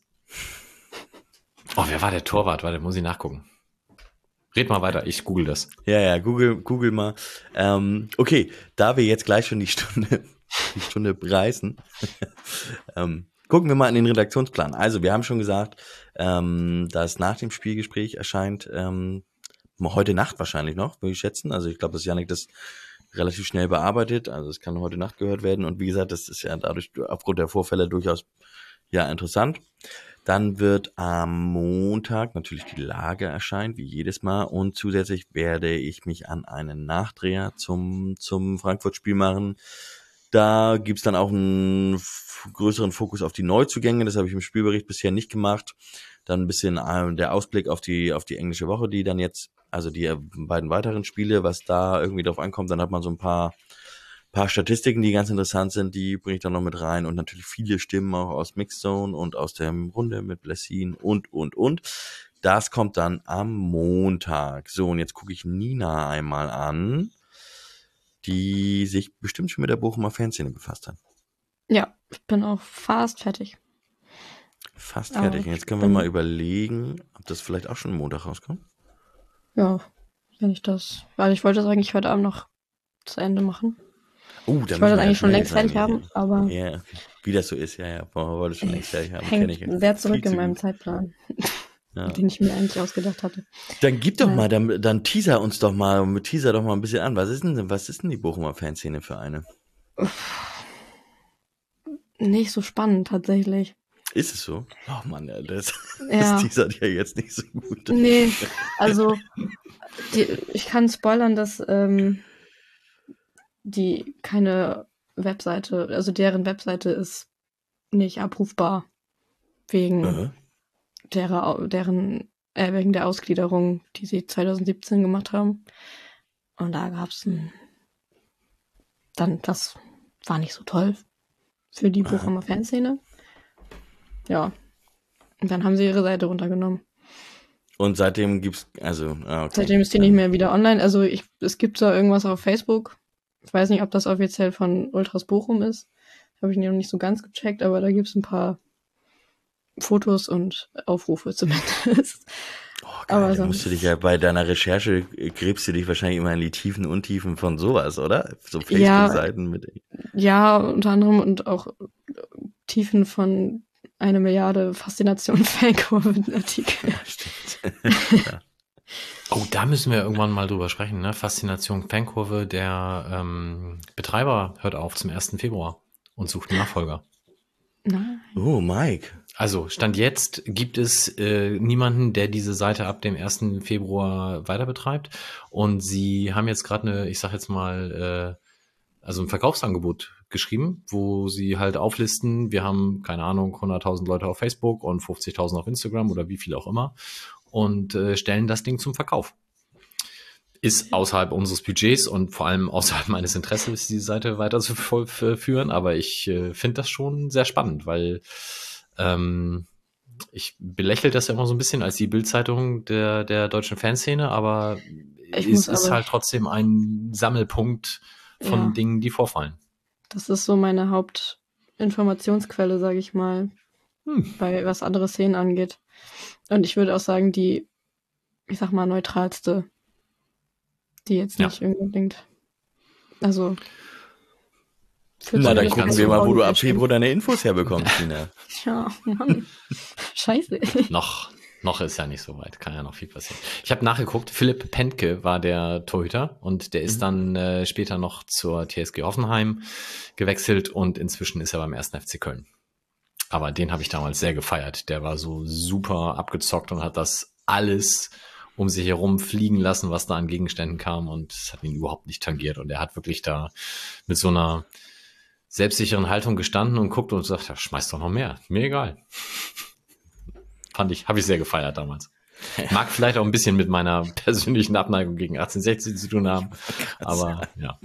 Oh, wer war der Torwart? Warte, muss ich nachgucken. Red mal weiter, ich google das.
Ja, ja, Google, Google mal. Ähm, okay, da wir jetzt gleich schon die Stunde, die Stunde preisen, ähm, gucken wir mal in den Redaktionsplan. Also, wir haben schon gesagt, ähm, dass nach dem Spielgespräch erscheint, ähm, heute Nacht wahrscheinlich noch, würde ich schätzen. Also, ich glaube, dass Yannick das relativ schnell bearbeitet. Also, es kann heute Nacht gehört werden. Und wie gesagt, das ist ja dadurch aufgrund der Vorfälle durchaus ja interessant. Dann wird am Montag natürlich die Lage erscheinen, wie jedes Mal. Und zusätzlich werde ich mich an einen Nachdreher zum, zum Frankfurt-Spiel machen. Da gibt's dann auch einen f- größeren Fokus auf die Neuzugänge. Das habe ich im Spielbericht bisher nicht gemacht. Dann ein bisschen äh, der Ausblick auf die, auf die englische Woche, die dann jetzt, also die äh, beiden weiteren Spiele, was da irgendwie drauf ankommt. Dann hat man so ein paar paar Statistiken, die ganz interessant sind, die bringe ich dann noch mit rein und natürlich viele Stimmen auch aus Mixzone und aus der Runde mit Blessin und, und, und. Das kommt dann am Montag. So, und jetzt gucke ich Nina einmal an, die sich bestimmt schon mit der Bochumer Fanszene befasst hat.
ja, ich bin auch fast fertig.
Fast
Aber
fertig. Und jetzt können wir
bin-
mal überlegen, ob das vielleicht auch schon Montag rauskommt.
Ja, wenn ich das, weil ich wollte das eigentlich heute Abend noch zu Ende machen.
Oh, da
Ich
müssen
wollte
wir
das
ja
eigentlich schon
schnell
längst fertig
sein,
haben, aber
Ja, okay. Wie das so ist, ja, ja. Boah, wollte schon längst fertig haben.
hängt
Kenn ich.
sehr
Viel
zurück
zu
in meinem
gut.
Zeitplan,
Ja.
den ich mir eigentlich ausgedacht hatte.
Dann gib doch
Ja.
mal, dann, dann teaser uns doch mal, teaser doch mal ein bisschen an. Was ist denn, was ist denn die Bochumer Fanszene für eine?
Nicht so spannend tatsächlich.
Ist es so? Oh Mann, ja, das,
Ja.
das teasert ja jetzt nicht so gut.
Nee, also die, ich kann spoilern, dass ähm, die keine Webseite, also deren Webseite ist nicht abrufbar wegen
Äh,
derer, deren, äh, wegen der Ausgliederung, die sie zwanzig siebzehn gemacht haben. Und da gab es ein dann, das war nicht so toll für die Bochumer Fanszene. Ja. Und dann haben sie ihre Seite runtergenommen.
Und seitdem gibt's, also, ah, okay.
Seitdem ist die nicht mehr wieder online. Also ich, es gibt da irgendwas auf Facebook. Ich weiß nicht, ob das offiziell von Ultras Bochum ist. Habe ich noch nicht so ganz gecheckt, aber da gibt's ein paar Fotos und Aufrufe zumindest.
Oh, geil,
aber
da
sonst,
musst du dich ja bei deiner Recherche, äh, gräbst du dich wahrscheinlich immer in die Tiefen und Untiefen von sowas, oder? So Facebook-Seiten mit.
ja, unter anderem und auch Tiefen von eine Milliarde Faszination-Fankurven-Artikel.
Ja, stimmt. Ja.
Oh, da müssen wir irgendwann mal drüber sprechen, ne? Faszination Fankurve, der ähm, Betreiber hört auf zum ersten Februar und sucht einen Nachfolger.
Nein.
Oh, Mike.
Also, Stand jetzt gibt es äh, niemanden, der diese Seite ab dem ersten Februar weiter betreibt. Und sie haben jetzt gerade eine, ich sag jetzt mal, äh, also ein Verkaufsangebot geschrieben, wo sie halt auflisten, wir haben, keine Ahnung, hunderttausend Leute auf Facebook und fünfzigtausend auf Instagram oder wie viel auch immer und äh, stellen das Ding zum Verkauf. Ist außerhalb unseres Budgets und vor allem außerhalb meines Interesses, diese Seite weiter zu führen, aber ich äh, finde das schon sehr spannend, weil ähm, ich belächle das ja immer so ein bisschen als die Bildzeitung der, der deutschen Fanszene, aber
Ich
es
muss
ist
aber-
halt trotzdem ein Sammelpunkt von
Ja.
Dingen, die vorfallen.
Das ist so meine Hauptinformationsquelle, sage ich mal,
Hm.
bei was andere Szenen angeht. Und ich würde auch sagen, die, ich sag mal, neutralste, die jetzt
Ja.
nicht unbedingt, also führt
Na,
zu
dann
mir
gucken
kein
wir mal, wo du ab
Augenwäsche.
Februar deine Infos herbekommst, Tina.
Ja, Mann. Scheiße.
Noch, noch ist ja nicht so weit, kann ja noch viel passieren. Ich habe nachgeguckt, Philipp Pentke war der Torhüter und der ist
Mhm.
dann äh, später noch zur T S G Hoffenheim gewechselt und inzwischen ist er beim ersten F C Köln. Aber den habe ich damals sehr gefeiert. Der war so super abgezockt und hat das alles um sich herum fliegen lassen, was da an Gegenständen kam und es hat ihn überhaupt nicht tangiert. Und er hat wirklich da mit so einer selbstsicheren Haltung gestanden und guckt und sagt, ja, schmeiß doch noch mehr. Mir egal. Fand ich, habe ich sehr gefeiert damals. Mag vielleicht auch ein bisschen mit meiner persönlichen Abneigung gegen achtzehnhundertsechzig zu tun haben, aber ja.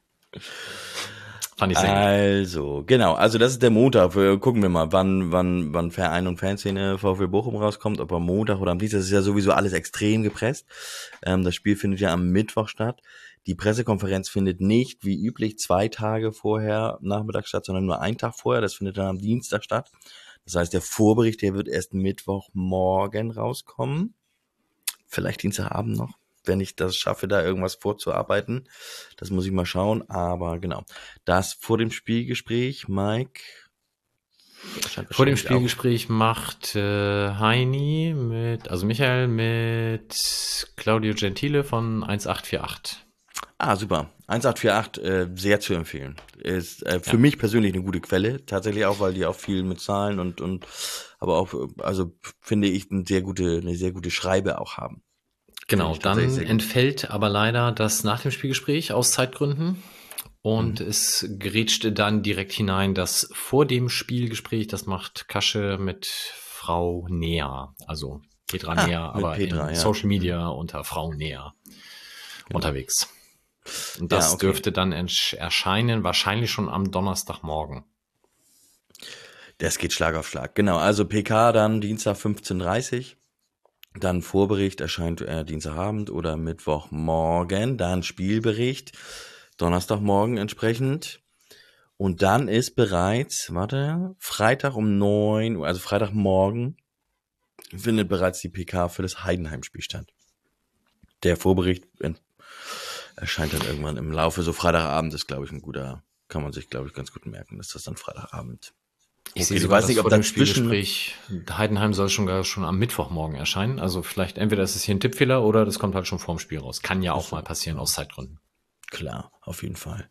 Fand ich sehr gut.
Also, genau, also das ist der Montag. Wir gucken wir mal, wann, wann, wann Verein und Fanszene VfL Bochum rauskommt, ob am Montag oder am Dienstag. Das ist ja sowieso alles extrem gepresst. Ähm, das Spiel findet ja am Mittwoch statt. Die Pressekonferenz findet nicht, wie üblich, zwei Tage vorher Nachmittag statt, sondern nur einen Tag vorher. Das findet dann am Dienstag statt. Das heißt, der Vorbericht, der wird erst Mittwochmorgen rauskommen. Vielleicht Dienstagabend noch, wenn ich das schaffe, da irgendwas vorzuarbeiten. Das muss ich mal schauen, aber genau. Das vor dem Spielgespräch, Mike.
Vor dem Spielgespräch macht äh, Heini mit, also Michael mit Claudio Gentile von eins acht vier acht.
Ah, super. eins acht vier acht, äh, sehr zu empfehlen. Ist äh, für
Ja.
mich persönlich eine gute Quelle, tatsächlich auch, weil die auch viel mit Zahlen und, und aber auch, also finde ich, eine sehr gute, eine sehr gute Schreibe auch haben.
Genau,
Finde ich tatsächlich
dann
sehr gut.
entfällt aber leider das nach dem Spielgespräch aus Zeitgründen und es grätschte dann direkt hinein, das vor dem Spielgespräch, das macht Kasche mit Frau Nea, also Petra
Ah,
Nea,
mit
aber
Petra,
in
ja.
Social Media unter Frau Nea unterwegs. Und das
Ja, okay.
dürfte dann entsch- erscheinen, wahrscheinlich schon am Donnerstagmorgen.
Das geht Schlag auf Schlag. Genau, also P K dann Dienstag fünfzehn Uhr dreißig. Dann Vorbericht erscheint äh, Dienstagabend oder Mittwochmorgen. Dann Spielbericht Donnerstagmorgen entsprechend. Und dann ist bereits, warte, Freitag um neun Uhr, also Freitagmorgen, findet bereits die P K für das Heidenheim-Spiel statt. Der Vorbericht ent- erscheint dann irgendwann im Laufe, so Freitagabend ist, glaube ich, ein guter, kann man sich, glaube ich, ganz gut merken, dass das dann Freitagabend.
Ich
Okay,
sehe
ich
sogar,
weiß nicht,
dass
ob
vor dem
dazwischen-
Spielgespräch Heidenheim soll schon gar schon am Mittwochmorgen erscheinen. Also vielleicht entweder ist es hier ein Tippfehler oder das kommt halt schon vorm Spiel raus. Kann ja auch
so.
mal passieren aus Zeitgründen.
Klar, auf jeden Fall.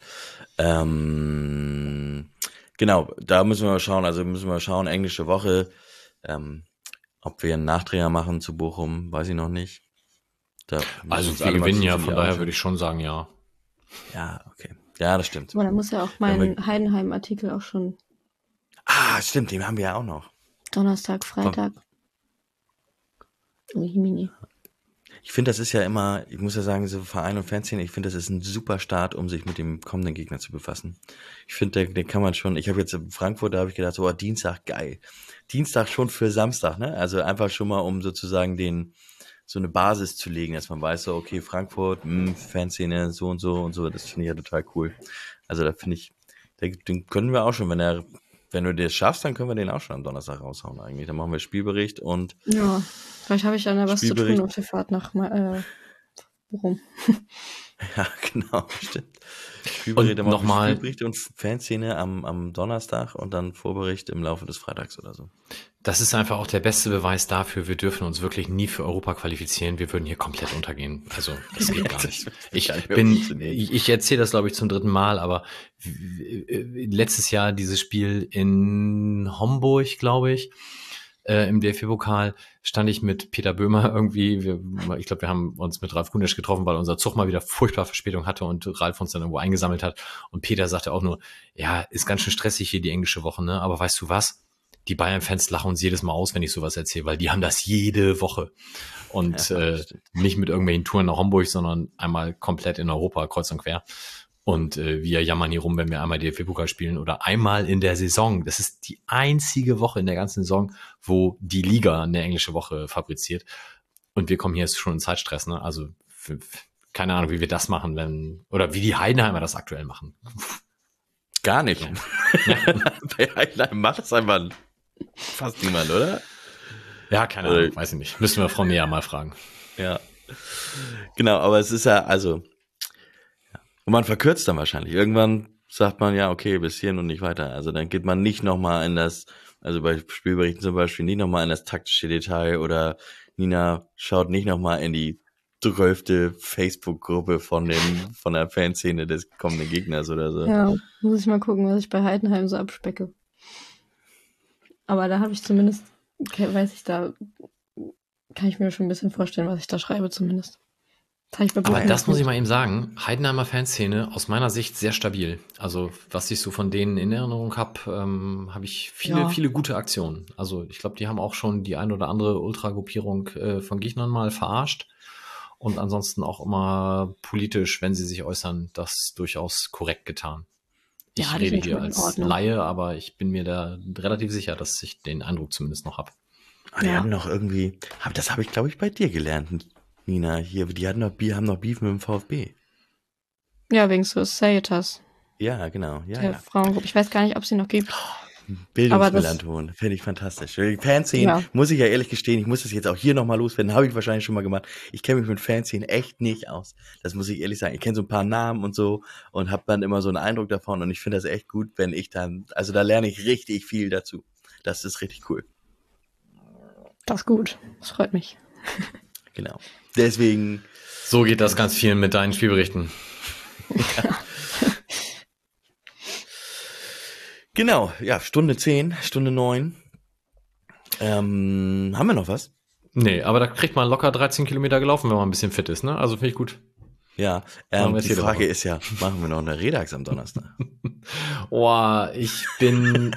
Ähm, genau, da müssen wir mal schauen, also müssen wir mal schauen, englische Woche, ähm, ob wir einen Nachdreher machen zu Bochum, weiß ich noch nicht. Da müssen
Also
uns
wir
alle mal
gewinnen ja,
tief in die
von
Augen
daher
schauen.
würde ich schon sagen, ja.
Ja, okay. Ja, das stimmt.
Aber da muss ja auch
Wenn
mein
wir-
Heidenheim-Artikel auch schon
Ah, stimmt, den haben wir ja auch noch.
Donnerstag, Freitag. Oh, Jimini.
Ich finde, das ist ja immer, ich muss ja sagen, so Verein und Fanszene, ich finde, das ist ein super Start, um sich mit dem kommenden Gegner zu befassen. Ich finde, den, den kann man schon, ich habe jetzt in Frankfurt, da habe ich gedacht, so, oh, Dienstag, geil. Dienstag schon für Samstag, ne? Also einfach schon mal, um sozusagen den, so eine Basis zu legen, dass man weiß, so, okay, Frankfurt, mh, Fanszene, so und so und so, das finde ich ja total cool. Also da finde ich, den können wir auch schon, wenn er, wenn du das schaffst, dann können wir den auch schon am Donnerstag raushauen eigentlich. Dann machen wir Spielbericht und
Ja, vielleicht habe ich dann ja was zu tun
Spielbericht.
auf der Fahrt nach äh, Bochum.
Ja, genau, stimmt. Spielbericht,
Und
dann machen wir
nochmal-
Spielbericht und Fanszene am, am Donnerstag und dann Vorbericht im Laufe des Freitags oder so.
Das ist einfach auch der beste Beweis dafür, wir dürfen uns wirklich nie für Europa qualifizieren. Wir würden hier komplett untergehen. Also, das geht gar nicht. Ich
gar nicht mehr
bin,
funktionieren.
ich, ich erzähle das, glaube ich, zum dritten Mal, aber w- w- letztes Jahr dieses Spiel in Homburg, glaube ich, äh, im D F B-Pokal, stand ich mit Peter Böhmer irgendwie, wir, ich glaube, wir haben uns mit Ralf Gunesch getroffen, weil unser Zug mal wieder furchtbar Verspätung hatte und Ralf uns dann irgendwo eingesammelt hat. Und Peter sagte auch nur, ja, ist ganz schön stressig hier die englische Woche, ne? Aber weißt du was? Die Bayern-Fans lachen uns jedes Mal aus, wenn ich sowas erzähle, weil die haben das jede Woche. Und
Ja,
äh,
stimmt.
nicht mit irgendwelchen Touren nach Homburg, sondern einmal komplett in Europa, kreuz und quer. Und äh, wir jammern hier rum, wenn wir einmal D F B-Pokal spielen oder einmal in der Saison. Das ist die einzige Woche in der ganzen Saison, wo die Liga eine englische Woche fabriziert. Und wir kommen hier jetzt schon in Zeitstress, ne? Also f- f- keine Ahnung, wie wir das machen, wenn, oder wie die Heidenheimer das aktuell machen.
Gar nicht. Bei Heidenheim macht das einfach fast niemand, oder?
Ja, keine
Oder-
Ahnung, weiß ich nicht. Müssen wir Frau Näher mal fragen.
Ja. Genau, aber es ist ja, also, ja. Und man verkürzt dann wahrscheinlich. Irgendwann sagt man, ja, okay, bis hierhin und nicht weiter. Also dann geht man nicht nochmal in das, also bei Spielberichten zum Beispiel, nicht nochmal in das taktische Detail oder Nina schaut nicht nochmal in die zwölfte Facebook-Gruppe von dem, von der Fanszene des kommenden Gegners oder so.
Ja, muss ich mal gucken, was ich bei Heidenheim so abspecke. Aber da habe ich zumindest, okay, weiß ich da, kann ich mir schon ein bisschen vorstellen, was ich da schreibe zumindest. Das habe ich bei
Aber
Bochum
das muss ich
nicht.
mal eben sagen, Heidenheimer Fanszene aus meiner Sicht sehr stabil. Also was ich so von denen in Erinnerung habe, ähm, habe ich viele,
Ja.
viele gute Aktionen. Also ich glaube, die haben auch schon die ein oder andere Ultragruppierung äh, von Gegnern mal verarscht. Und ansonsten auch immer politisch, wenn sie sich äußern, das durchaus korrekt getan. Ich
Ja, die
rede
sind
hier
schon in
als
Ordnung.
Laie, aber ich bin mir da relativ sicher, dass ich den Eindruck zumindest noch habe.
Ah, die
Ja.
hatten noch irgendwie, hab, das habe ich glaube ich bei dir gelernt, Nina. Hier, die hatten noch, Bi- haben noch Beef mit dem VfB.
Ja, wegen so Sayetas,
Ja, genau. Ja,
der
ja.
Frauengruppe. Ich weiß gar nicht, ob sie noch gibt.
Bildungsmelanton, finde ich fantastisch. Fanszenen,
Ja.
muss ich ja ehrlich gestehen, ich muss das jetzt auch hier nochmal loswerden, habe ich wahrscheinlich schon mal gemacht. Ich kenne mich mit Fanszenen echt nicht aus. Das muss ich ehrlich sagen. Ich kenne so ein paar Namen und so und habe dann immer so einen Eindruck davon und ich finde das echt gut, wenn ich dann, also da lerne ich richtig viel dazu. Das ist richtig cool.
Das ist gut. Das freut mich.
Genau. Deswegen,
So geht das ganz vielen mit deinen Spielberichten.
genau, ja, Stunde zehn, Stunde neun. Ähm, haben wir noch was?
Nee, aber da kriegt man locker dreizehn Kilometer gelaufen, wenn man ein bisschen fit ist, ne? Also finde ich gut.
Ja,
Machen
ähm,
wir jetzt
die
jede
Frage
Woche.
ist ja, machen wir noch eine Redax am Donnerstag?
Oh, ich bin,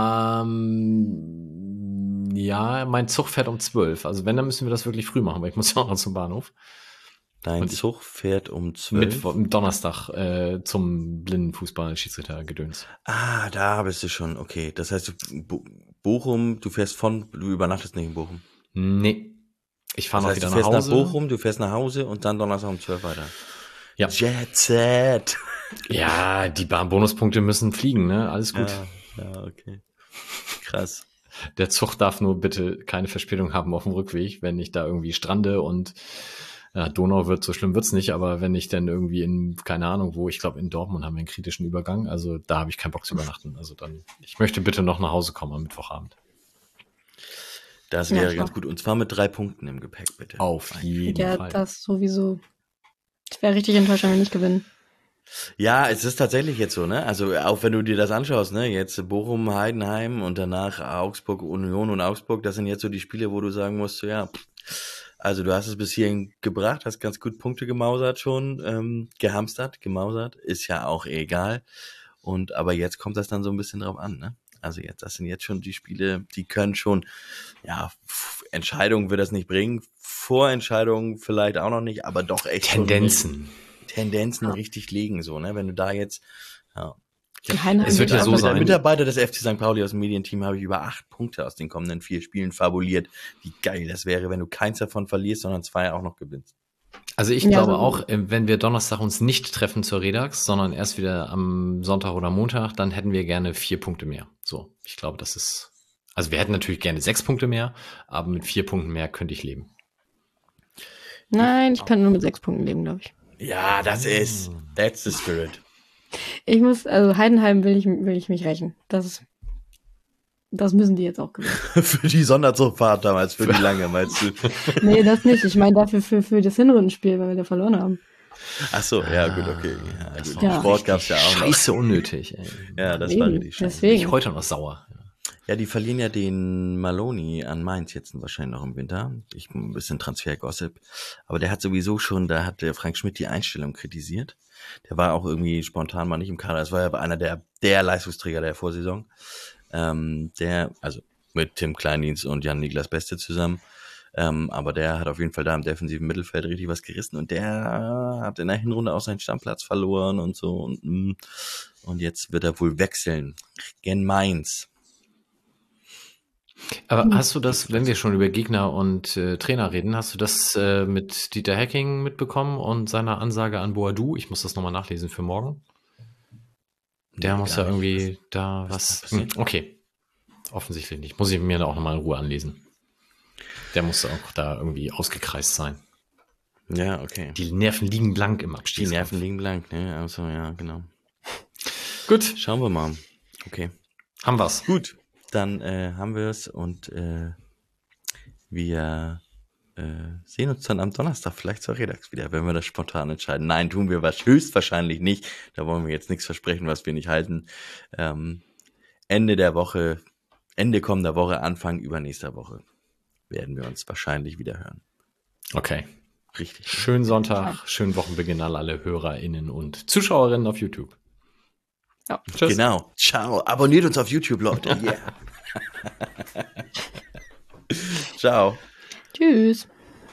ähm, ja, mein Zug fährt um zwölf. Also wenn, dann müssen wir das wirklich früh machen, weil ich muss ja auch noch zum Bahnhof.
Dein
Und ich-
Zug fährt um zwölf.
Mittwoch, Donnerstag äh, zum Blindenfußball-Schiedsrichter-Gedöns.
Ah, da bist du schon. Okay, das heißt, du, Bo Bochum, du fährst von, du übernachtest nicht in Bochum.
Nee. Ich fahre
Das
noch
heißt,
wieder
du
nach
fährst
Hause.
nach Bochum, du fährst nach Hause und dann Donnerstag um zwölf weiter.
Ja.
Jet Set.
Ja, die Bahn-Bonuspunkte müssen fliegen, ne? Alles gut.
Ja, ja, okay. Krass.
Der Zug darf nur bitte keine Verspätung haben auf dem Rückweg, wenn ich da irgendwie strande und ja, Donau wird, so schlimm wird's nicht, aber wenn ich dann irgendwie in, keine Ahnung wo, ich glaube in Dortmund haben wir einen kritischen Übergang, also da habe ich keinen Bock zu übernachten. Also dann, ich möchte bitte noch nach Hause kommen am Mittwochabend.
Das
Ja,
wäre
klar.
ganz gut. Und zwar mit drei Punkten im Gepäck, bitte.
Auf jeden
Ja,
Fall.
das sowieso. Ich wäre richtig enttäuscht, wenn wir nicht gewinnen.
Ja, es ist tatsächlich jetzt so, ne? Also auch wenn du dir das anschaust, ne? Jetzt Bochum, Heidenheim und danach Augsburg, Union und Augsburg, das sind jetzt so die Spiele, wo du sagen musst, so, ja, pff, also du hast es bis hierhin gebracht, hast ganz gut Punkte gemausert schon, ähm, gehamstert, gemausert, ist ja auch egal. Und aber jetzt kommt das dann so ein bisschen drauf an, ne? Also jetzt, das sind jetzt schon die Spiele, die können schon, ja, pff, Entscheidungen wird das nicht bringen, Vorentscheidungen vielleicht auch noch nicht, aber doch echt
Tendenzen.
Tendenzen ja. richtig liegen, so, ne? Wenn du da jetzt, ja.
Es wird ja so sein.
Der Mitarbeiter des F C Sankt Pauli aus dem Medienteam habe ich über acht Punkte aus den kommenden vier Spielen fabuliert. Wie geil das wäre, wenn du keins davon verlierst, sondern zwei auch noch gewinnst.
Also ich ja, glaube so auch, wenn wir Donnerstag uns nicht treffen zur Redax, sondern erst wieder am Sonntag oder Montag, dann hätten wir gerne vier Punkte mehr. So, ich glaube, das ist, also wir hätten natürlich gerne sechs Punkte mehr, aber mit vier Punkten mehr könnte ich leben.
Nein, ich kann nur mit sechs Punkten leben, glaube ich.
Ja, das ist, that's the spirit.
Ich muss, also Heidenheim will ich, will ich mich rächen. Das ist, das müssen die jetzt auch gewinnen.
Für die Sonderzugfahrt damals, für die lange, meinst du?
Nee, das nicht. Ich meine dafür für, für das Hinrundenspiel, weil wir da verloren haben.
Ach so, ja, gut, okay. Ja, gut.
Ja.
Sport gab's ja auch noch.
Scheiße unnötig, ey.
Ja, das
Eben,
war richtig scheiße.
deswegen.
Bin ich heute noch sauer.
Ja, die verlieren ja den Maloney an Mainz jetzt wahrscheinlich noch im Winter. Ich ein bisschen Transfer-Gossip. Aber der hat sowieso schon, da hat der Frank Schmidt die Einstellung kritisiert. Der war auch irgendwie spontan mal nicht im Kader. Das war ja einer der, der Leistungsträger der Vorsaison. Ähm, der, also mit Tim Kleindienst und Jan-Niklas Beste zusammen. Ähm, aber der hat auf jeden Fall da im defensiven Mittelfeld richtig was gerissen. Und der hat in der Hinrunde auch seinen Stammplatz verloren und so. Und, und jetzt wird er wohl wechseln. Gen Mainz.
Aber hast du das, wenn wir schon über Gegner und äh, Trainer reden, hast du das äh, mit Dieter Hecking mitbekommen und seiner Ansage an Boadu? Ich muss das nochmal nachlesen für morgen. Der nee, muss ja irgendwie was, da was... was hm, okay, offensichtlich nicht. Muss ich mir da auch nochmal in Ruhe anlesen. Der muss auch da irgendwie ausgekreist sein.
Ja, okay.
Die Nerven liegen blank im Abstieg.
Die Nerven liegen blank, ne? Also ja, genau.
Gut.
Schauen wir mal. Okay.
Haben wir's.
Gut. Dann äh, haben wir es und äh, wir äh, sehen uns dann am Donnerstag vielleicht zur Redax wieder, wenn wir das spontan entscheiden. Nein, tun wir was höchstwahrscheinlich nicht. Da wollen wir jetzt nichts versprechen, was wir nicht halten. Ähm, Ende der Woche, Ende kommender Woche, Anfang übernächster Woche werden wir uns wahrscheinlich wieder hören.
Okay.
Richtig.
Schönen Sonntag, schönen Wochenbeginn an alle HörerInnen und Zuschauerinnen auf YouTube.
Ja, tschüss. Genau. Ciao. Abonniert uns auf YouTube, Leute. Yeah. Ciao.
Tschüss.